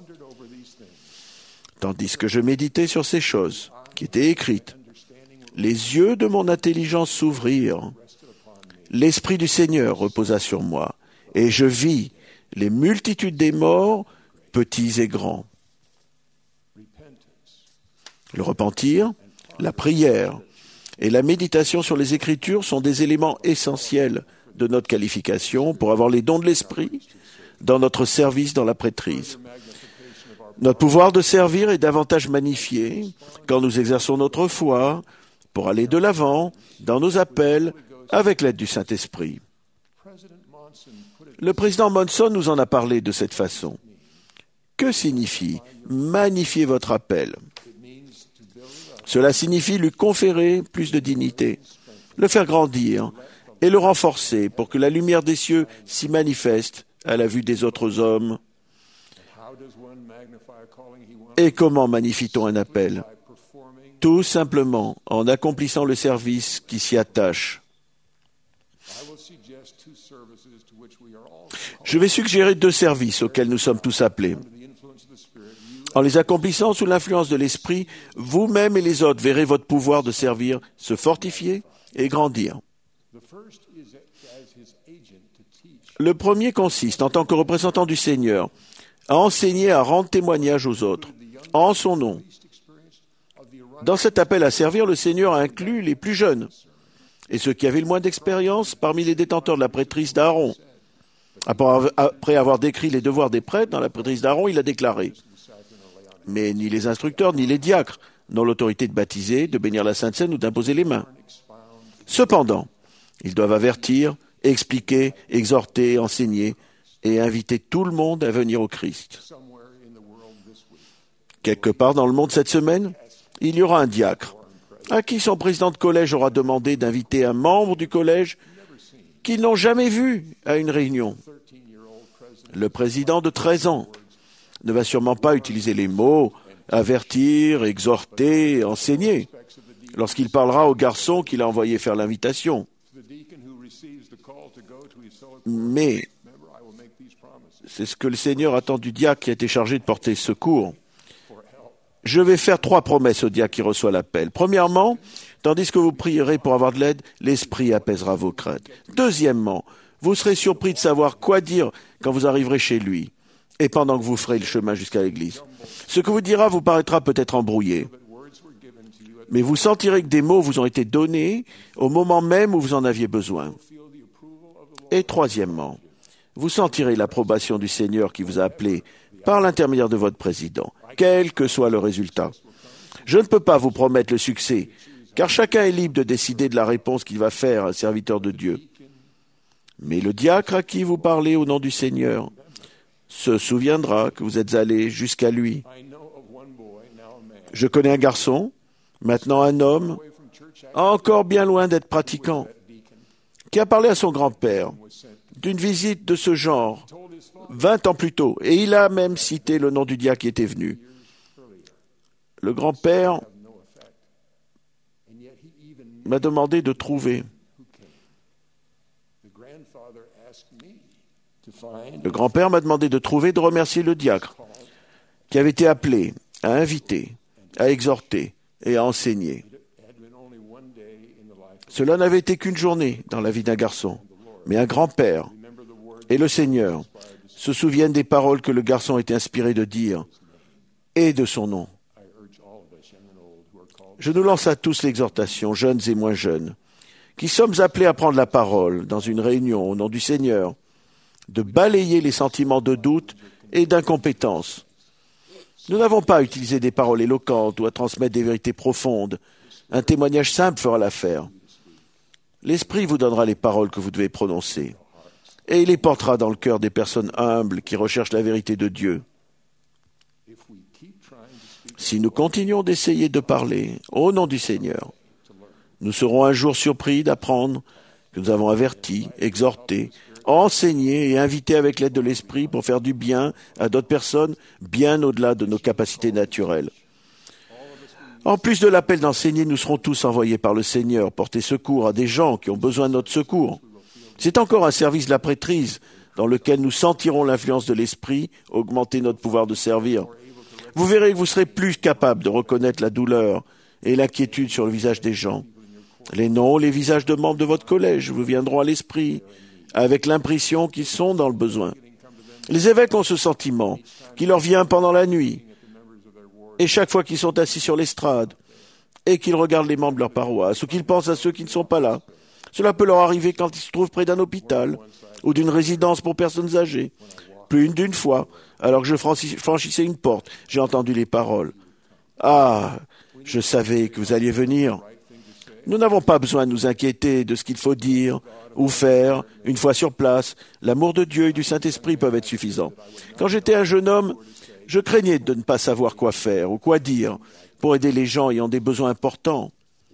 [SPEAKER 6] Tandis que je méditais sur ces choses qui étaient écrites, les yeux de mon intelligence s'ouvrirent. L'Esprit du Seigneur reposa sur moi, et je vis les multitudes des morts, petits et grands. Le repentir, la prière et la méditation sur les Écritures sont des éléments essentiels de notre qualification pour avoir les dons de l'Esprit dans notre service dans la prêtrise. Notre pouvoir de servir est davantage magnifié quand nous exerçons notre foi pour aller de l'avant dans nos appels avec l'aide du Saint-Esprit. Le président Monson nous en a parlé de cette façon. Que signifie magnifier votre appel? Cela signifie lui conférer plus de dignité, le faire grandir et le renforcer pour que la lumière des cieux s'y manifeste à la vue des autres hommes. Et comment magnifie-t-on un appel? Tout simplement en accomplissant le service qui s'y attache. Je vais suggérer 2 services auxquels nous sommes tous appelés. En les accomplissant sous l'influence de l'Esprit, vous-même et les autres verrez votre pouvoir de servir se fortifier et grandir. Le premier consiste, en tant que représentant du Seigneur, à enseigner à rendre témoignage aux autres, en son nom. Dans cet appel à servir, le Seigneur a inclus les plus jeunes et ceux qui avaient le moins d'expérience parmi les détenteurs de la prêtrise d'Aaron. Après avoir décrit les devoirs des prêtres dans la prêtrise d'Aaron, il a déclaré « Mais ni les instructeurs ni les diacres n'ont l'autorité de baptiser, de bénir la Sainte Seine ou d'imposer les mains. Cependant, ils doivent avertir, expliquer, exhorter, enseigner et inviter tout le monde à venir au Christ. » Quelque part dans le monde cette semaine, il y aura un diacre à qui son président de collège aura demandé d'inviter un membre du collège qu'ils n'ont jamais vu à une réunion. Le président de 13 ans ne va sûrement pas utiliser les mots avertir, exhorter, enseigner, lorsqu'il parlera au garçon qu'il a envoyé faire l'invitation. Mais c'est ce que le Seigneur attend du diacre qui a été chargé de porter secours. Je vais faire 3 promesses au diacre qui reçoit l'appel. Premièrement, tandis que vous prierez pour avoir de l'aide, l'Esprit apaisera vos craintes. Deuxièmement, vous serez surpris de savoir quoi dire quand vous arriverez chez lui et pendant que vous ferez le chemin jusqu'à l'église. Ce que vous dira vous paraîtra peut-être embrouillé, mais vous sentirez que des mots vous ont été donnés au moment même où vous en aviez besoin. Et troisièmement, vous sentirez l'approbation du Seigneur qui vous a appelé par l'intermédiaire de votre président, quel que soit le résultat. Je ne peux pas vous promettre le succès, car chacun est libre de décider de la réponse qu'il va faire à un serviteur de Dieu. Mais le diacre à qui vous parlez au nom du Seigneur se souviendra que vous êtes allé jusqu'à lui. Je connais un garçon, maintenant un homme, encore bien loin d'être pratiquant, qui a parlé à son grand-père d'une visite de ce genre 20 ans plus tôt, et il a même cité le nom du diacre qui était venu. Le grand-père m'a demandé de trouver. Le grand-père m'a demandé de trouver, de remercier le diacre qui avait été appelé à inviter, à exhorter et à enseigner. Cela n'avait été qu'une journée dans la vie d'un garçon, mais un grand-père et le Seigneur se souviennent des paroles que le garçon était inspiré de dire et de son nom. Je nous lance à tous l'exhortation, jeunes et moins jeunes, qui sommes appelés à prendre la parole dans une réunion au nom du Seigneur, de balayer les sentiments de doute et d'incompétence. Nous n'avons pas à utiliser des paroles éloquentes ou à transmettre des vérités profondes. Un témoignage simple fera l'affaire. L'Esprit vous donnera les paroles que vous devez prononcer, et il les portera dans le cœur des personnes humbles qui recherchent la vérité de Dieu. Si nous continuons d'essayer de parler au nom du Seigneur, nous serons un jour surpris d'apprendre que nous avons averti, exhorté, enseigné et invité avec l'aide de l'Esprit pour faire du bien à d'autres personnes bien au-delà de nos capacités naturelles. En plus de l'appel d'enseigner, nous serons tous envoyés par le Seigneur porter secours à des gens qui ont besoin de notre secours. C'est encore un service de la prêtrise dans lequel nous sentirons l'influence de l'Esprit augmenter notre pouvoir de servir. Vous verrez que vous serez plus capable de reconnaître la douleur et l'inquiétude sur le visage des gens. Les noms, les visages de membres de votre collège vous viendront à l'esprit avec l'impression qu'ils sont dans le besoin. Les évêques ont ce sentiment qui leur vient pendant la nuit et chaque fois qu'ils sont assis sur l'estrade et qu'ils regardent les membres de leur paroisse ou qu'ils pensent à ceux qui ne sont pas là. Cela peut leur arriver quand ils se trouvent près d'un hôpital ou d'une résidence pour personnes âgées. Plus d'une fois, alors que je franchissais une porte, j'ai entendu les paroles. « Ah, je savais que vous alliez venir. » Nous n'avons pas besoin de nous inquiéter de ce qu'il faut dire ou faire une fois sur place. L'amour de Dieu et du Saint-Esprit peuvent être suffisants. Quand j'étais un jeune homme, je craignais de ne pas savoir quoi faire ou quoi dire pour aider les gens ayant des besoins importants.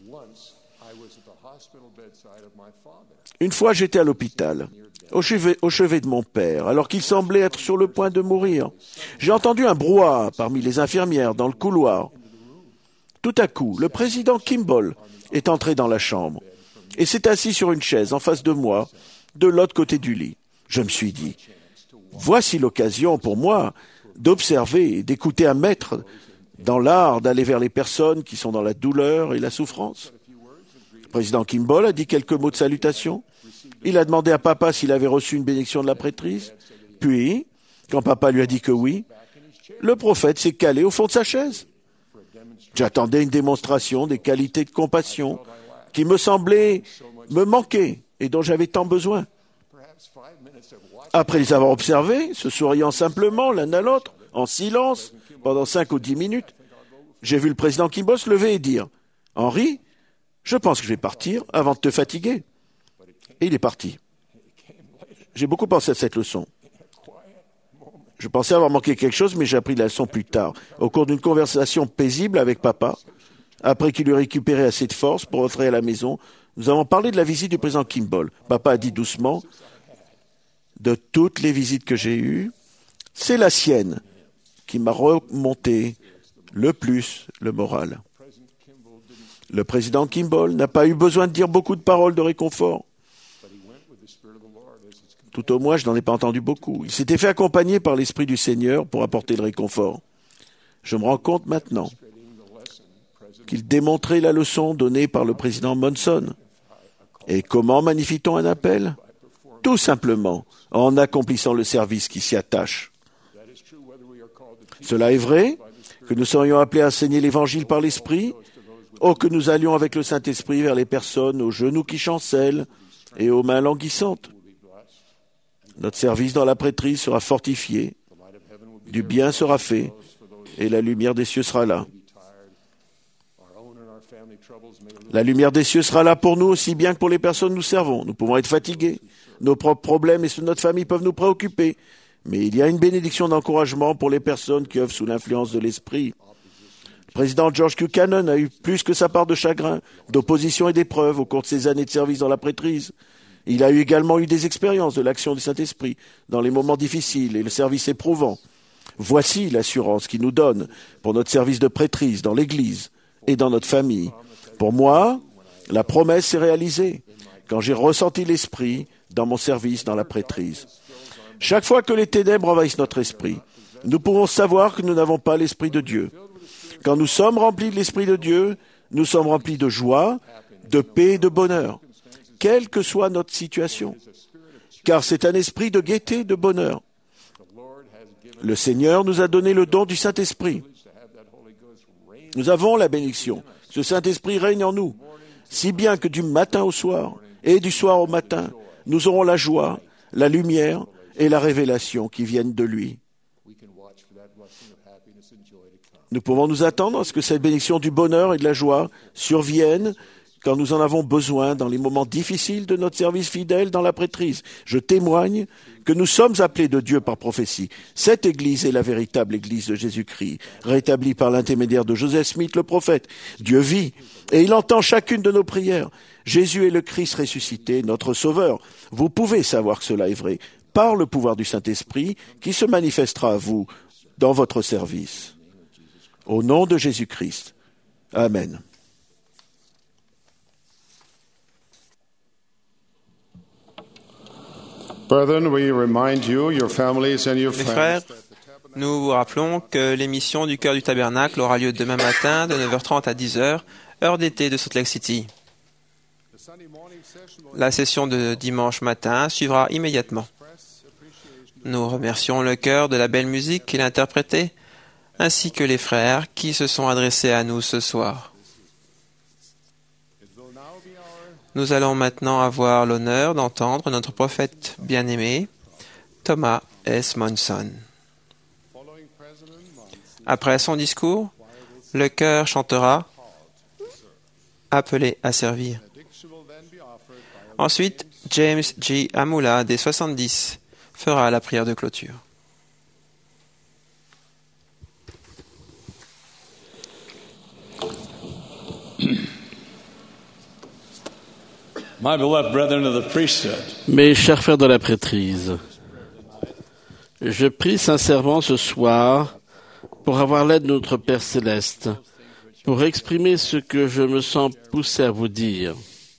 [SPEAKER 6] Une fois, j'étais à l'hôpital, au chevet de mon père, alors qu'il semblait être sur le point de mourir. J'ai entendu un brouhaha parmi les infirmières dans le couloir. Tout à coup, le président Kimball est entré dans la chambre et s'est assis sur une chaise en face de moi, de l'autre côté du lit. Je me suis dit, voici l'occasion pour moi d'observer et d'écouter un maître dans l'art d'aller vers les personnes qui sont dans la douleur et la souffrance. Le président Kimball a dit quelques mots de salutation. Il a demandé à papa s'il avait reçu une bénédiction de la prêtrise. Puis, quand papa lui a dit que oui, le prophète s'est calé au fond de sa chaise. J'attendais une démonstration des qualités de compassion qui me semblaient me manquer et dont j'avais tant besoin. Après les avoir observés, se souriant simplement l'un à l'autre, en silence, pendant 5 ou 10 minutes, j'ai vu le président Kimball se lever et dire « Henry, je pense que je vais partir avant de te fatiguer. » Et il est parti. J'ai beaucoup pensé à cette leçon. Je pensais avoir manqué quelque chose, mais j'ai appris la leçon plus tard, au cours d'une conversation paisible avec papa. Après qu'il eut récupéré assez de force pour rentrer à la maison, nous avons parlé de la visite du président Kimball. Papa a dit doucement, de toutes les visites que j'ai eues, c'est la sienne qui m'a remonté le plus le moral. Le président Kimball n'a pas eu besoin de dire beaucoup de paroles de réconfort. Tout au moins, je n'en ai pas entendu beaucoup. Il s'était fait accompagner par l'Esprit du Seigneur pour apporter le réconfort. Je me rends compte maintenant qu'il démontrait la leçon donnée par le président Monson. Et comment magnifie-t-on un appel? Tout simplement en accomplissant le service qui s'y attache. Cela est vrai, que nous serions appelés à enseigner l'Évangile par l'Esprit, ou que nous allions avec le Saint-Esprit vers les personnes aux genoux qui chancellent et aux mains languissantes. Notre service dans la prêtrise sera fortifié, du bien sera fait, et la lumière des cieux sera là. La lumière des cieux sera là pour nous aussi bien que pour les personnes que nous servons. Nous pouvons être fatigués. Nos propres problèmes et ceux de notre famille peuvent nous préoccuper. Mais il y a une bénédiction d'encouragement pour les personnes qui œuvrent sous l'influence de l'Esprit. Le président George Buchanan a eu plus que sa part de chagrin, d'opposition et d'épreuves au cours de ses années de service dans la prêtrise. Il a également eu des expériences de l'action du Saint-Esprit dans les moments difficiles et le service éprouvant. Voici l'assurance qu'il nous donne pour notre service de prêtrise dans l'Église et dans notre famille. Pour moi, la promesse s'est réalisée quand j'ai ressenti l'Esprit dans mon service dans la prêtrise. Chaque fois que les ténèbres envahissent notre esprit, nous pouvons savoir que nous n'avons pas l'Esprit de Dieu. Quand nous sommes remplis de l'Esprit de Dieu, nous sommes remplis de joie, de paix et de bonheur, quelle que soit notre situation, car c'est un esprit de gaieté, de bonheur. Le Seigneur nous a donné le don du Saint-Esprit. Nous avons la bénédiction. Ce Saint-Esprit règne en nous, si bien que du matin au soir et du soir au matin, nous aurons la joie, la lumière et la révélation qui viennent de lui. Nous pouvons nous attendre à ce que cette bénédiction du bonheur et de la joie survienne quand nous en avons besoin dans les moments difficiles de notre service fidèle dans la prêtrise. Je témoigne que nous sommes appelés de Dieu par prophétie. Cette Église est la véritable Église de Jésus-Christ, rétablie par l'intermédiaire de Joseph Smith le prophète. Dieu vit et il entend chacune de nos prières. Jésus est le Christ ressuscité, notre Sauveur. Vous pouvez savoir que cela est vrai par le pouvoir du Saint-Esprit qui se manifestera à vous dans votre service. Au nom de Jésus-Christ. Amen.
[SPEAKER 2] Les frères, nous vous rappelons que l'émission du Cœur du Tabernacle aura lieu demain matin de 9h30 à 10h, heure d'été de Salt Lake City. La session de dimanche matin suivra immédiatement. Nous remercions le chœur de la belle musique qu'il a interprétée, ainsi que les frères qui se sont adressés à nous ce soir. Nous allons maintenant avoir l'honneur d'entendre notre prophète bien-aimé, Thomas S. Monson. Après son discours, le chœur chantera « Appelé à servir ». Ensuite, James G. Amula, des 70, fera la prière de clôture.
[SPEAKER 5] Mes chers frères de la prêtrise, je prie sincèrement ce soir pour avoir l'aide de notre Père Céleste, pour exprimer ce que je me sens poussé à vous dire.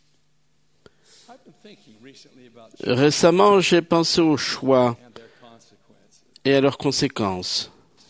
[SPEAKER 5] Récemment, j'ai pensé aux choix et à leurs conséquences.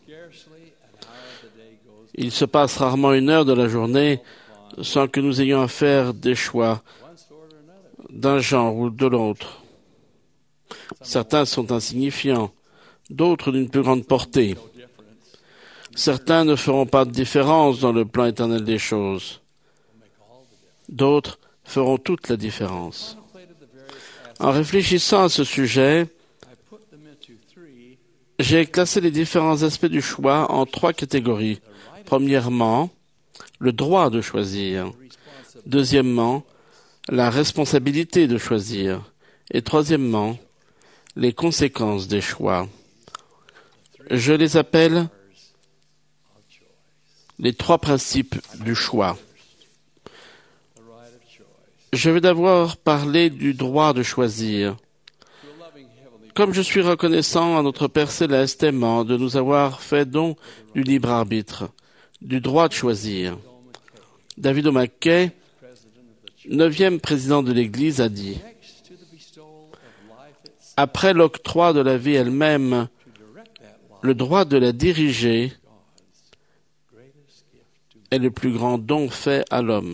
[SPEAKER 5] Il se passe rarement une heure de la journée sans que nous ayons à faire des choix d'un genre ou de l'autre. Certains sont insignifiants, d'autres d'une plus grande portée. Certains ne feront pas de différence dans le plan éternel des choses. D'autres feront toute la différence. En réfléchissant à ce sujet, j'ai classé les différents aspects du choix en 3 catégories. Premièrement, le droit de choisir. Deuxièmement, la responsabilité de choisir. Et troisièmement, les conséquences des choix. Je les appelle les 3 principes du choix. Je vais d'abord parler du droit de choisir. Comme je suis reconnaissant à notre Père Céleste aimant de nous avoir fait don du libre arbitre, du droit de choisir. David O'Mackey, 9e président de l'Église, a dit « Après l'octroi de la vie elle-même, le droit de la diriger est le plus grand don fait à l'homme. »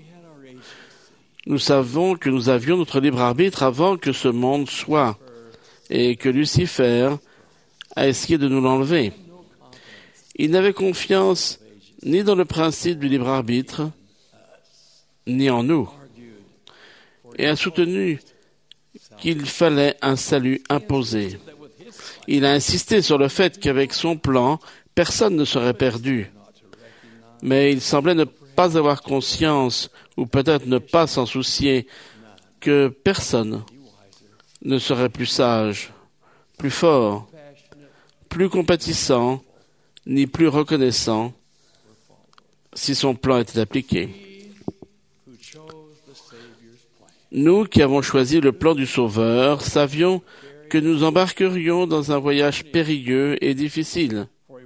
[SPEAKER 5] Nous savons que nous avions notre libre arbitre avant que ce monde soit, et que Lucifer a essayé de nous l'enlever. Il n'avait confiance ni dans le principe du libre arbitre, ni en nous, et a soutenu qu'il fallait un salut imposé. Il a insisté sur le fait qu'avec son plan, personne ne serait perdu. Mais il semblait ne pas avoir conscience, ou peut-être ne pas s'en soucier, que personne ne serait plus sage, plus fort, plus compatissant, ni plus reconnaissant si son plan était appliqué. Nous qui avons choisi le plan du Sauveur, savions que nous embarquerions dans un voyage périlleux et difficile,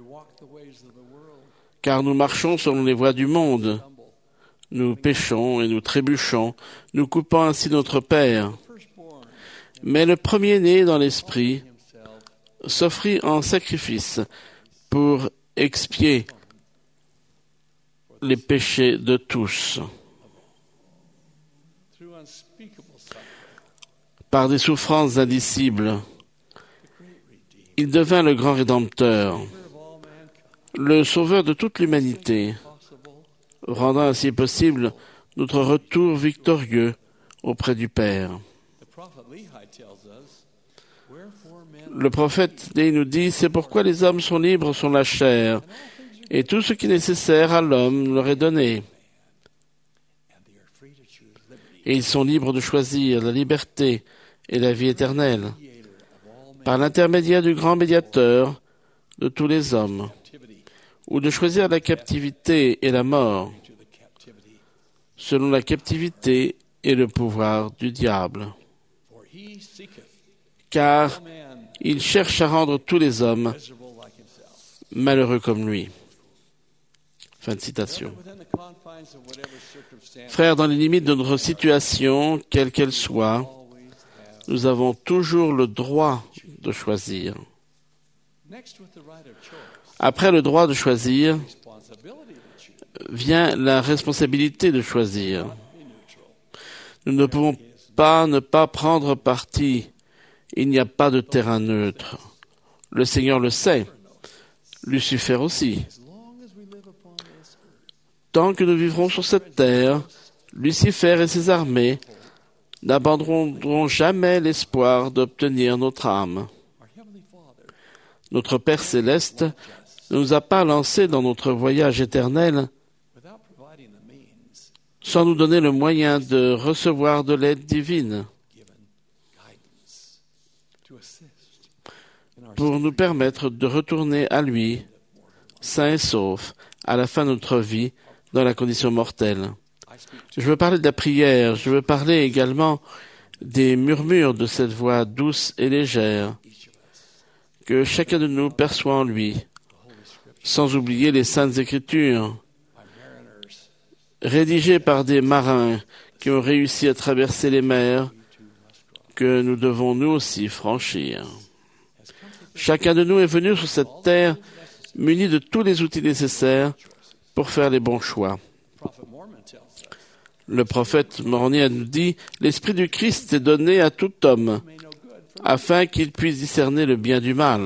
[SPEAKER 5] car nous marchons selon les voies du monde. Nous péchons et nous trébuchons, nous coupant ainsi notre Père. Mais le premier-né dans l'esprit s'offrit en sacrifice pour expier les péchés de tous. Par des souffrances indicibles, il devint le grand Rédempteur, le Sauveur de toute l'humanité, rendant ainsi possible notre retour victorieux auprès du Père. Le prophète Léhi nous dit « C'est pourquoi les hommes sont libres sur la chair, et tout ce qui est nécessaire à l'homme leur est donné. Et ils sont libres de choisir la liberté et la vie éternelle, par l'intermédiaire du grand médiateur de tous les hommes, ou de choisir la captivité et la mort, selon la captivité et le pouvoir du diable. Car il cherche à rendre tous les hommes malheureux comme lui. » Fin de citation. Frères, dans les limites de notre situation, quelle qu'elle soit, nous avons toujours le droit de choisir. Après le droit de choisir, vient la responsabilité de choisir. Nous ne pouvons pas ne pas prendre parti. Il n'y a pas de terrain neutre. Le Seigneur le sait. Lucifer aussi. Tant que nous vivrons sur cette terre, Lucifer et ses armées n'abandonneront jamais l'espoir d'obtenir notre âme. Notre Père céleste ne nous a pas lancés dans notre voyage éternel sans nous donner le moyen de recevoir de l'aide divine pour nous permettre de retourner à lui, sains et saufs, à la fin de notre vie, dans la condition mortelle. Je veux parler de la prière, je veux parler également des murmures de cette voix douce et légère que chacun de nous perçoit en lui, sans oublier les Saintes Écritures, rédigées par des marins qui ont réussi à traverser les mers que nous devons nous aussi franchir. Chacun de nous est venu sur cette terre muni de tous les outils nécessaires pour faire les bons choix. Le prophète Moroni nous dit « L'Esprit du Christ est donné à tout homme, afin qu'il puisse discerner le bien du mal. »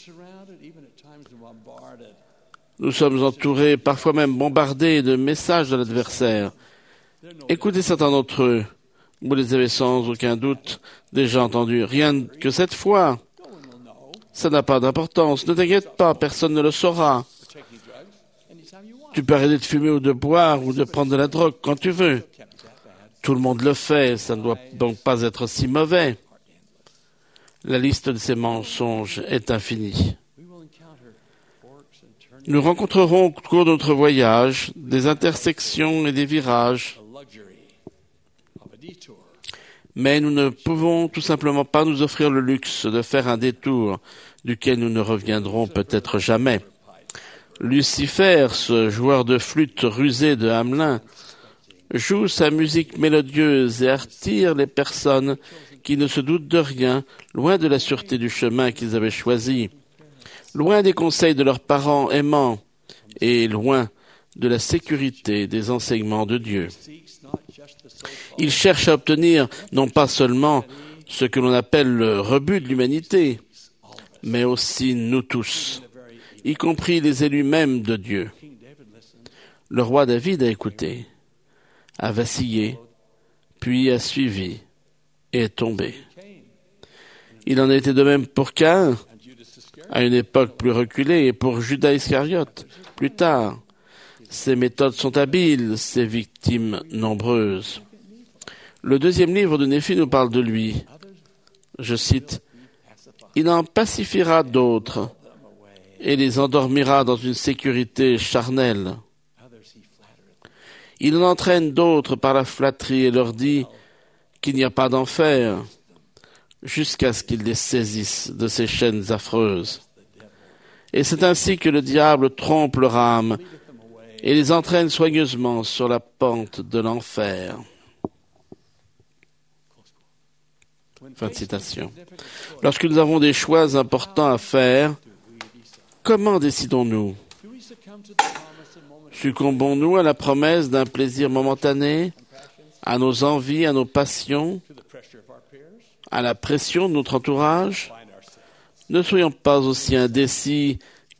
[SPEAKER 5] Nous sommes entourés, parfois même bombardés de messages de l'adversaire. Écoutez certains d'entre eux. Vous les avez sans aucun doute déjà entendus. Rien que cette fois. Ça n'a pas d'importance. Ne t'inquiète pas, personne ne le saura. Tu peux arrêter de fumer ou de boire ou de prendre de la drogue quand tu veux. Tout le monde le fait, ça ne doit donc pas être si mauvais. La liste de ces mensonges est infinie. Nous rencontrerons au cours de notre voyage des intersections et des virages, mais nous ne pouvons tout simplement pas nous offrir le luxe de faire un détour duquel nous ne reviendrons peut-être jamais. Lucifer, ce joueur de flûte rusé de Hamelin, joue sa musique mélodieuse et attire les personnes qui ne se doutent de rien, loin de la sûreté du chemin qu'ils avaient choisi, loin des conseils de leurs parents aimants et loin de la sécurité des enseignements de Dieu. Il cherche à obtenir non pas seulement ce que l'on appelle le rebut de l'humanité, mais aussi nous tous, y compris les élus mêmes de Dieu. Le roi David a écouté, a vacillé, puis a suivi et est tombé. Il en a été de même pour Caïn, à une époque plus reculée, et pour Judas Iscariote, plus tard. Ses méthodes sont habiles, ses victimes nombreuses. Le deuxième livre de Néphi nous parle de lui. Je cite, « Il en pacifiera d'autres et les endormira dans une sécurité charnelle. Il en entraîne d'autres par la flatterie et leur dit qu'il n'y a pas d'enfer, jusqu'à ce qu'il les saisisse de ses chaînes affreuses. Et c'est ainsi que le diable trompe leur âme et les entraîne soigneusement sur la pente de l'enfer. » Fin de citation. Lorsque nous avons des choix importants à faire, comment décidons-nous? Succombons-nous à la promesse d'un plaisir momentané, à nos envies, à nos passions, à la pression de notre entourage? Ne soyons pas aussi indécis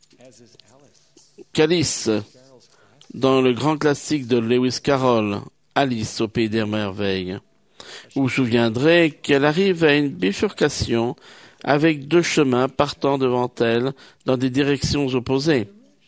[SPEAKER 5] qu'Alice dans le grand classique de Lewis Carroll, Alice au pays des merveilles. Vous vous souviendrez qu'elle arrive à une bifurcation avec deux chemins partant devant elle dans des directions opposées.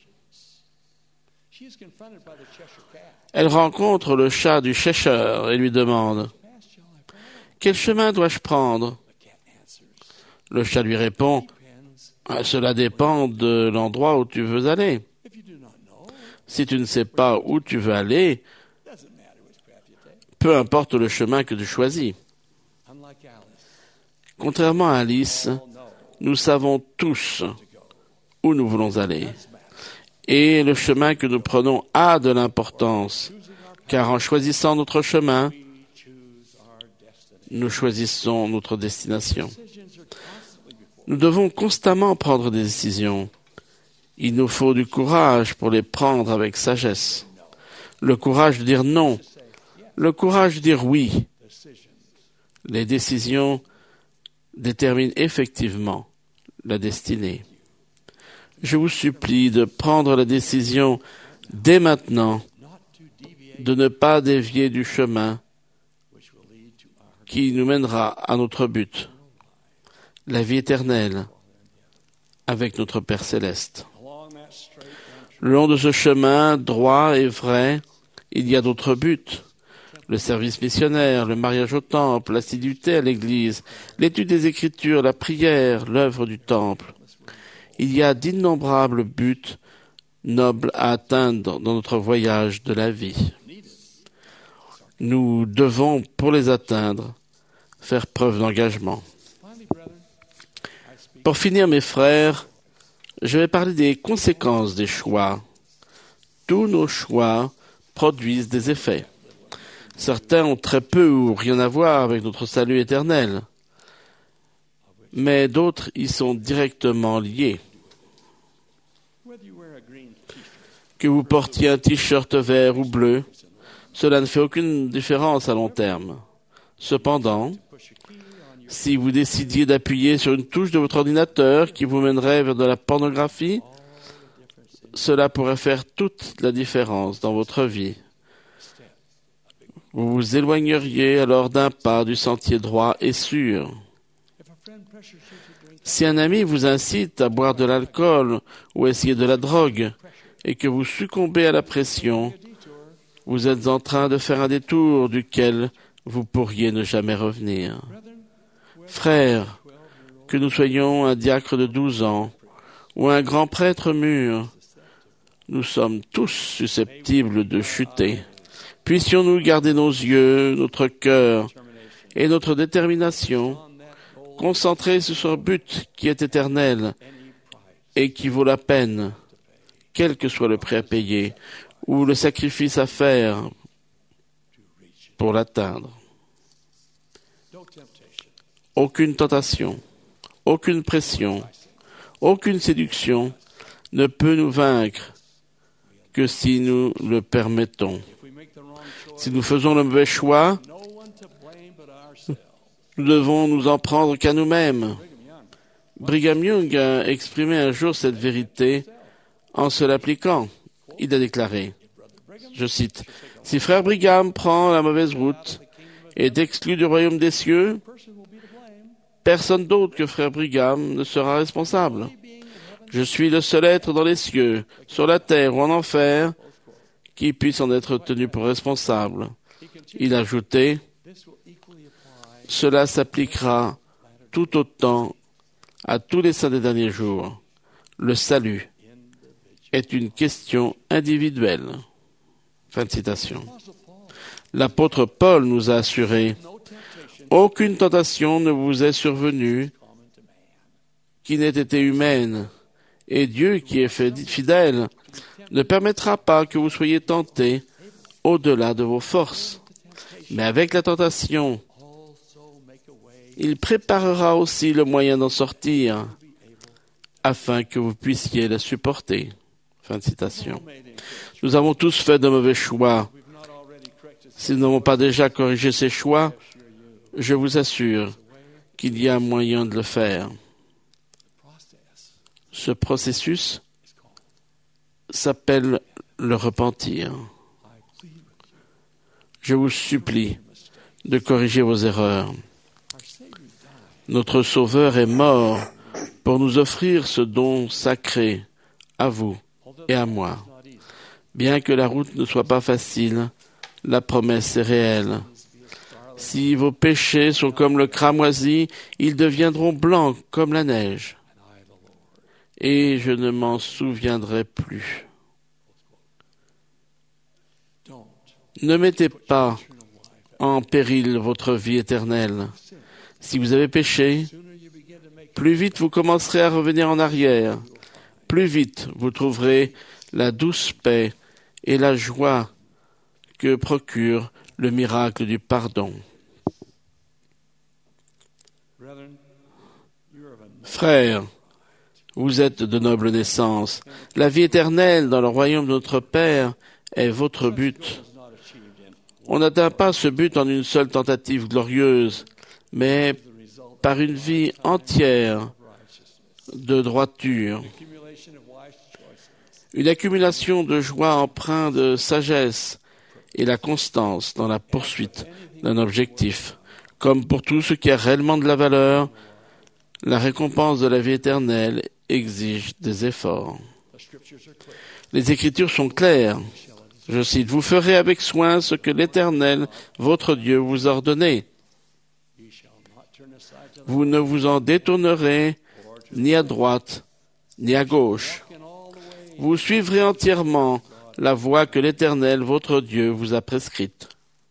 [SPEAKER 5] Elle rencontre le chat du Cheshire et lui demande « Quel chemin dois-je prendre ?» Le chat lui répond « Cela dépend de l'endroit où tu veux aller. Si tu ne sais pas où tu veux aller, peu importe le chemin que tu choisis. » Contrairement à Alice, nous savons tous où nous voulons aller. Et le chemin que nous prenons a de l'importance, car en choisissant notre chemin, nous choisissons notre destination. Nous devons constamment prendre des décisions. Il nous faut du courage pour les prendre avec sagesse. Le courage de dire non. Le courage de dire oui. Les décisions déterminent effectivement la destinée. Je vous supplie de prendre la décision dès maintenant de ne pas dévier du chemin qui nous mènera à notre but, la vie éternelle avec notre Père céleste. Le long de ce chemin droit et vrai, il y a d'autres buts. Le service missionnaire, le mariage au temple, l'assiduité à l'église, l'étude des Écritures, la prière, l'œuvre du temple. Il y a d'innombrables buts nobles à atteindre dans notre voyage de la vie. Nous devons, pour les atteindre, faire preuve d'engagement. Pour finir, mes frères, je vais parler des conséquences des choix. Tous nos choix produisent des effets. Certains ont très peu ou rien à voir avec notre salut éternel, mais d'autres y sont directement liés. Que vous portiez un t-shirt vert ou bleu, cela ne fait aucune différence à long terme. Cependant, si vous décidiez d'appuyer sur une touche de votre ordinateur qui vous mènerait vers de la pornographie, cela pourrait faire toute la différence dans votre vie. Vous vous éloigneriez alors d'un pas du sentier droit et sûr. Si un ami vous incite à boire de l'alcool ou à essayer de la drogue et que vous succombez à la pression, vous êtes en train de faire un détour duquel vous pourriez ne jamais revenir. Frères, que nous soyons un diacre de 12 ans ou un grand prêtre mûr, nous sommes tous susceptibles de chuter. Puissions-nous garder nos yeux, notre cœur et notre détermination concentrés sur ce but qui est éternel et qui vaut la peine quel que soit le prix à payer ou le sacrifice à faire pour l'atteindre. Aucune tentation, aucune pression, aucune séduction ne peut nous vaincre que si nous le permettons. Si nous faisons le mauvais choix, nous devons nous en prendre qu'à nous-mêmes. Brigham Young a exprimé un jour cette vérité en se l'appliquant. Il a déclaré, je cite, « Si frère Brigham prend la mauvaise route et est exclu du royaume des cieux, personne d'autre que frère Brigham ne sera responsable. Je suis le seul être dans les cieux, sur la terre ou en enfer, qui puisse en être tenu pour responsable. » Il a ajouté, « Cela s'appliquera tout autant à tous les saints des derniers jours. Le salut est une question individuelle. » Fin de citation. L'apôtre Paul nous a assuré, « Aucune tentation ne vous est survenue qui n'ait été humaine, et Dieu qui est fidèle ne permettra pas que vous soyez tentés au-delà de vos forces. Mais avec la tentation, il préparera aussi le moyen d'en sortir, afin que vous puissiez la supporter. » Fin de citation. Nous avons tous fait de mauvais choix. Si nous n'avons pas déjà corrigé ces choix, je vous assure qu'il y a moyen de le faire. Ce processus s'appelle le repentir. Je vous supplie de corriger vos erreurs. Notre Sauveur est mort pour nous offrir ce don sacré à vous et à moi. Bien que la route ne soit pas facile, la promesse est réelle. Si vos péchés sont comme le cramoisi, ils deviendront blancs comme la neige. Et je ne m'en souviendrai plus. Ne mettez pas en péril votre vie éternelle. Si vous avez péché, plus vite vous commencerez à revenir en arrière. Plus vite vous trouverez la douce paix et la joie que procure le miracle du pardon. Frères, vous êtes de noble naissance. La vie éternelle dans le royaume de notre Père est votre but. On n'atteint pas ce but en une seule tentative glorieuse, mais par une vie entière de droiture. Une accumulation de joie empreinte de sagesse et la constance dans la poursuite d'un objectif. Comme pour tout ce qui a réellement de la valeur, la récompense de la vie éternelle exige des efforts. Les Écritures sont claires. Je cite, « Vous ferez avec soin ce que l'Éternel, votre Dieu, vous a ordonné. Vous ne vous en détournerez ni à droite, ni à gauche. Vous suivrez entièrement la voie que l'Éternel, votre Dieu, vous a prescrite. »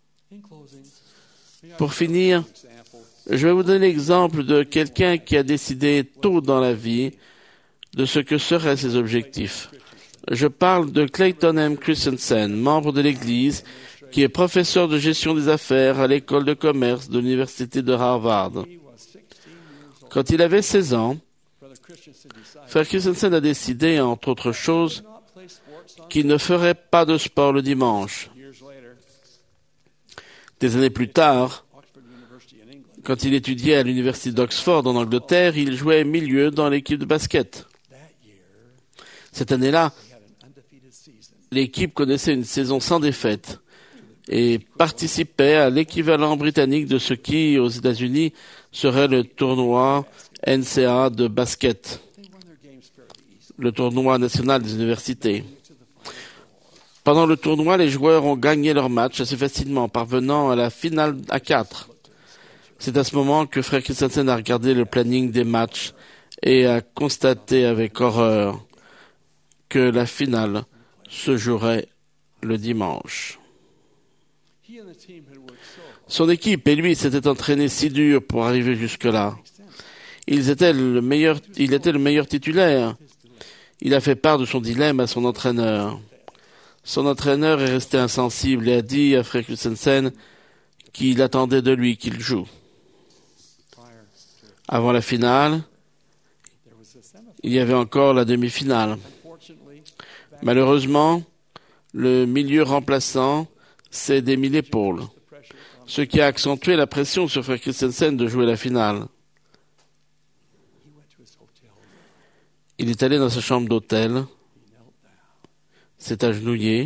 [SPEAKER 5] Pour finir, je vais vous donner l'exemple de quelqu'un qui a décidé tôt dans la vie de ce que seraient ses objectifs. Je parle de Clayton M. Christensen, membre de l'Église, qui est professeur de gestion des affaires à l'école de commerce de l'Université de Harvard. Quand il avait 16 ans, Frère Christensen a décidé, entre autres choses, qu'il ne ferait pas de sport le dimanche. Des années plus tard, quand il étudiait à l'université d'Oxford en Angleterre, il jouait milieu dans l'équipe de basket. Cette année-là, l'équipe connaissait une saison sans défaite et participait à l'équivalent britannique de ce qui, aux États-Unis, serait le tournoi NCAA de basket, le tournoi national des universités. Pendant le tournoi, les joueurs ont gagné leur match assez facilement, parvenant à la finale à 4. C'est à ce moment que Frère Christensen a regardé le planning des matchs et a constaté avec horreur que la finale se jouerait le dimanche. Son équipe et lui s'étaient entraînés si dur pour arriver jusque-là. Il était le meilleur titulaire. Il a fait part de son dilemme à son entraîneur. Son entraîneur est resté insensible et a dit à Frère Christensen qu'il attendait de lui qu'il joue. Avant la finale, il y avait encore la demi-finale. Malheureusement, le milieu remplaçant s'est démis l'épaule, ce qui a accentué la pression sur Frère Christensen de jouer la finale. Il est allé dans sa chambre d'hôtel, s'est agenouillé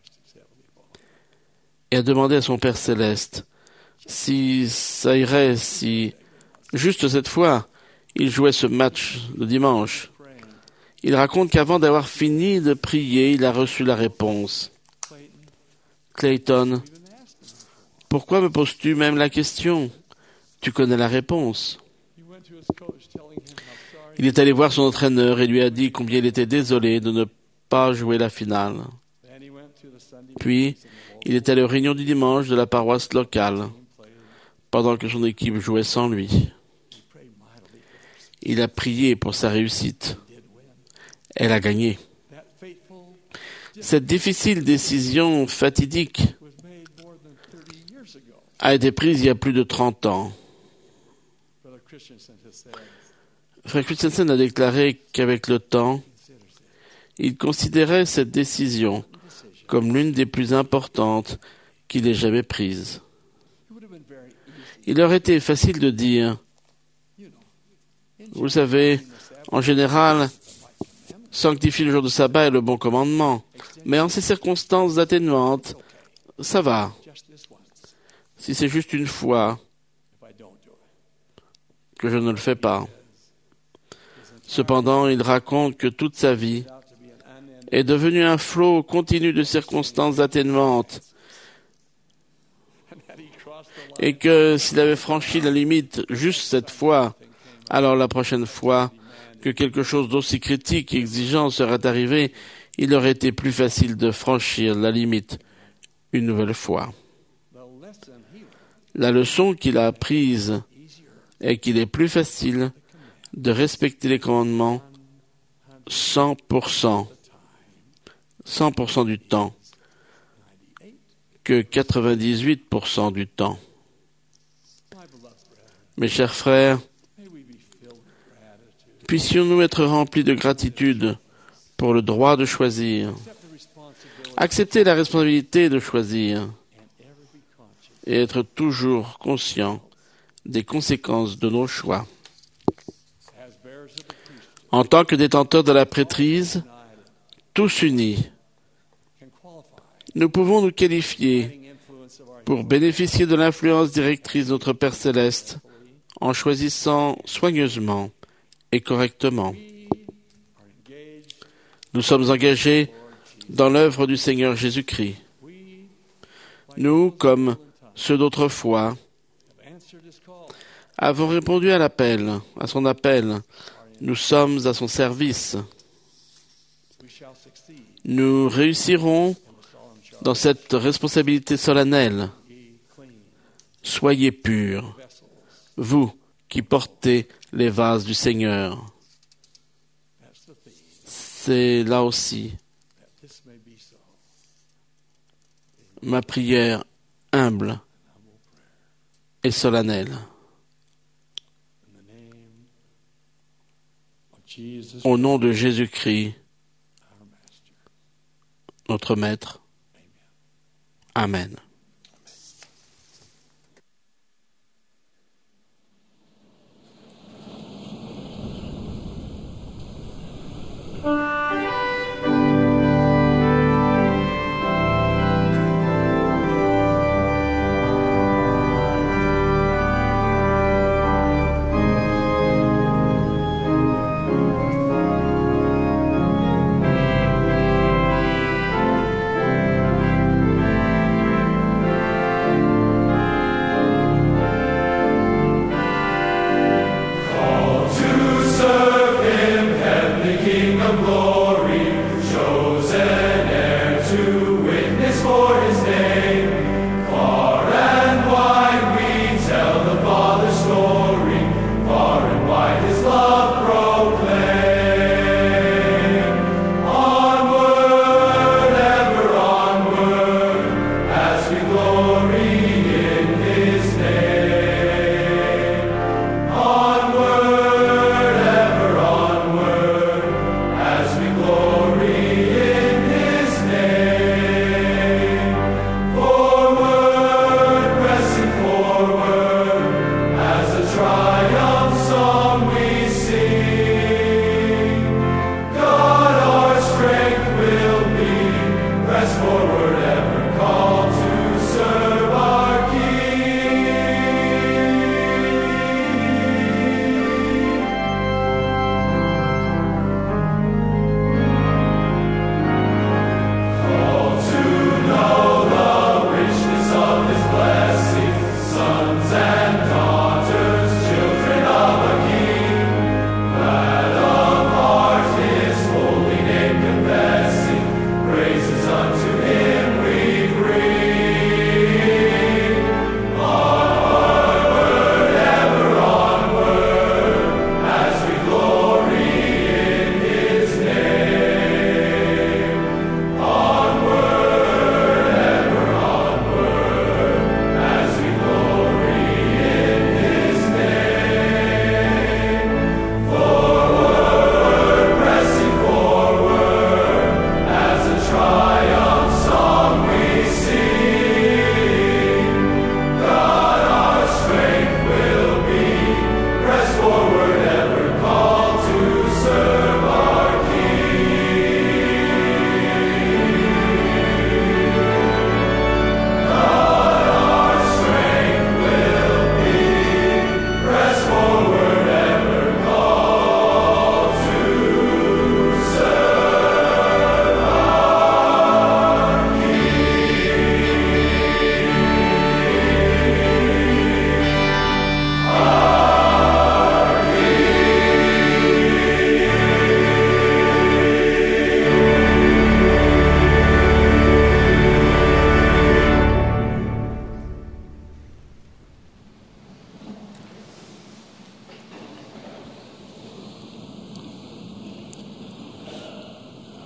[SPEAKER 5] et a demandé à son Père Céleste si ça irait, si juste cette fois il jouait ce match de dimanche. Il raconte qu'avant d'avoir fini de prier, il a reçu la réponse. Clayton, pourquoi me poses-tu même la question? Tu connais la réponse. Il est allé voir son entraîneur et lui a dit combien il était désolé de ne pas jouer la finale. Puis, il est allé aux réunions du dimanche de la paroisse locale, pendant que son équipe jouait sans lui. Il a prié pour sa réussite. Elle a gagné. Cette difficile décision fatidique a été prise il y a plus de 30 ans. Frère Christensen a déclaré qu'avec le temps, il considérait cette décision comme l'une des plus importantes qu'il ait jamais prises. Il aurait été facile de dire, vous savez, en général, sanctifier le jour de sabbat est le bon commandement, mais en ces circonstances atténuantes, ça va. Si c'est juste une fois que je ne le fais pas. Cependant, il raconte que toute sa vie est devenue un flot continu de circonstances atténuantes et que s'il avait franchi la limite juste cette fois, alors la prochaine fois que quelque chose d'aussi critique et exigeant serait arrivé, il aurait été plus facile de franchir la limite une nouvelle fois. La leçon qu'il a apprise est qu'il est plus facile de respecter les commandements 100% du temps que 98% du temps. Mes chers frères, puissions-nous être remplis de gratitude pour le droit de choisir, accepter la responsabilité de choisir et être toujours conscients des conséquences de nos choix. En tant que détenteurs de la prêtrise, tous unis, nous pouvons nous qualifier pour bénéficier de l'influence directrice de notre Père Céleste en choisissant soigneusement et correctement. Nous sommes engagés dans l'œuvre du Seigneur Jésus-Christ. Nous, comme ceux d'autrefois, avons répondu à son appel. Nous sommes à son service. Nous réussirons dans cette responsabilité solennelle. Soyez purs, vous qui portez les vases du Seigneur. C'est là aussi ma prière humble et solennelle. Au nom de Jésus-Christ, notre Maître. Amen.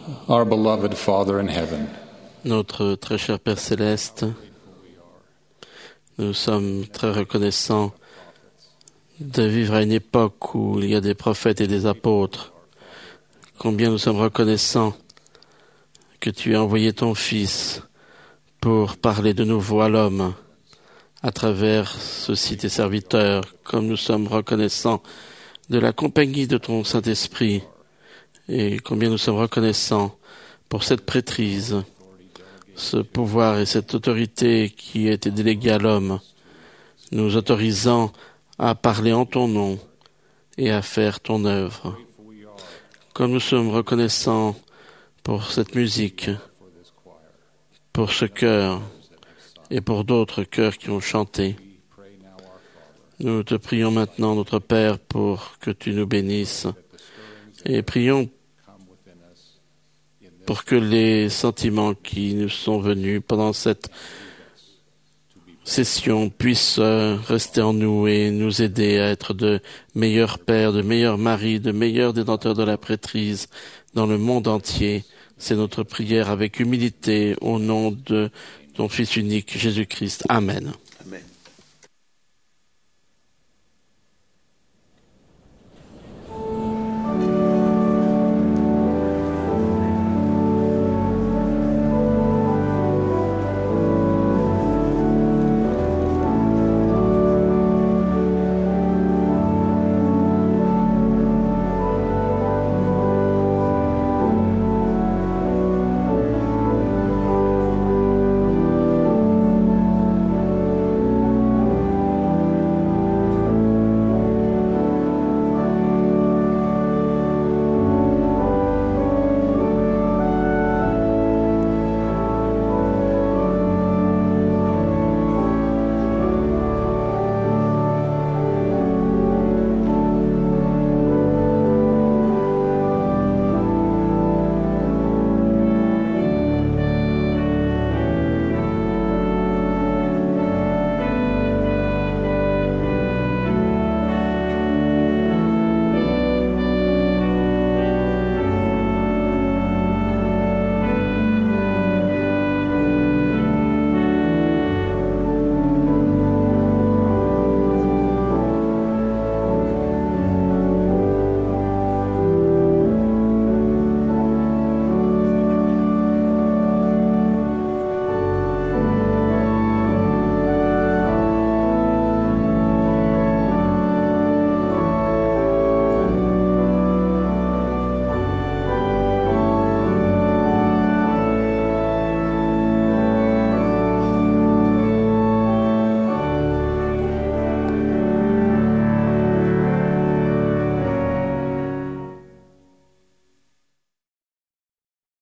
[SPEAKER 9] Our beloved Father in heaven,
[SPEAKER 5] Notre très cher Père céleste, nous sommes très reconnaissants de vivre à une époque où il y a des prophètes et des apôtres. Combien nous sommes reconnaissants que tu as envoyé ton Fils pour parler de nouveau à l'homme à travers ceux-ci tes serviteurs, comme nous sommes reconnaissants de la compagnie de ton Saint-Esprit, et combien nous sommes reconnaissants pour cette prêtrise, ce pouvoir et cette autorité qui a été déléguée à l'homme, nous autorisant à parler en ton nom et à faire ton œuvre. Comme nous sommes reconnaissants pour cette musique, pour ce chœur et pour d'autres chœurs qui ont chanté, nous te prions maintenant, notre Père, pour que tu nous bénisses et prions pour que les sentiments qui nous sont venus pendant cette session puissent rester en nous et nous aider à être de meilleurs pères, de meilleurs maris, de meilleurs détenteurs de la prêtrise dans le monde entier. C'est notre prière avec humilité au nom de ton Fils unique, Jésus-Christ. Amen.
[SPEAKER 2] Amen.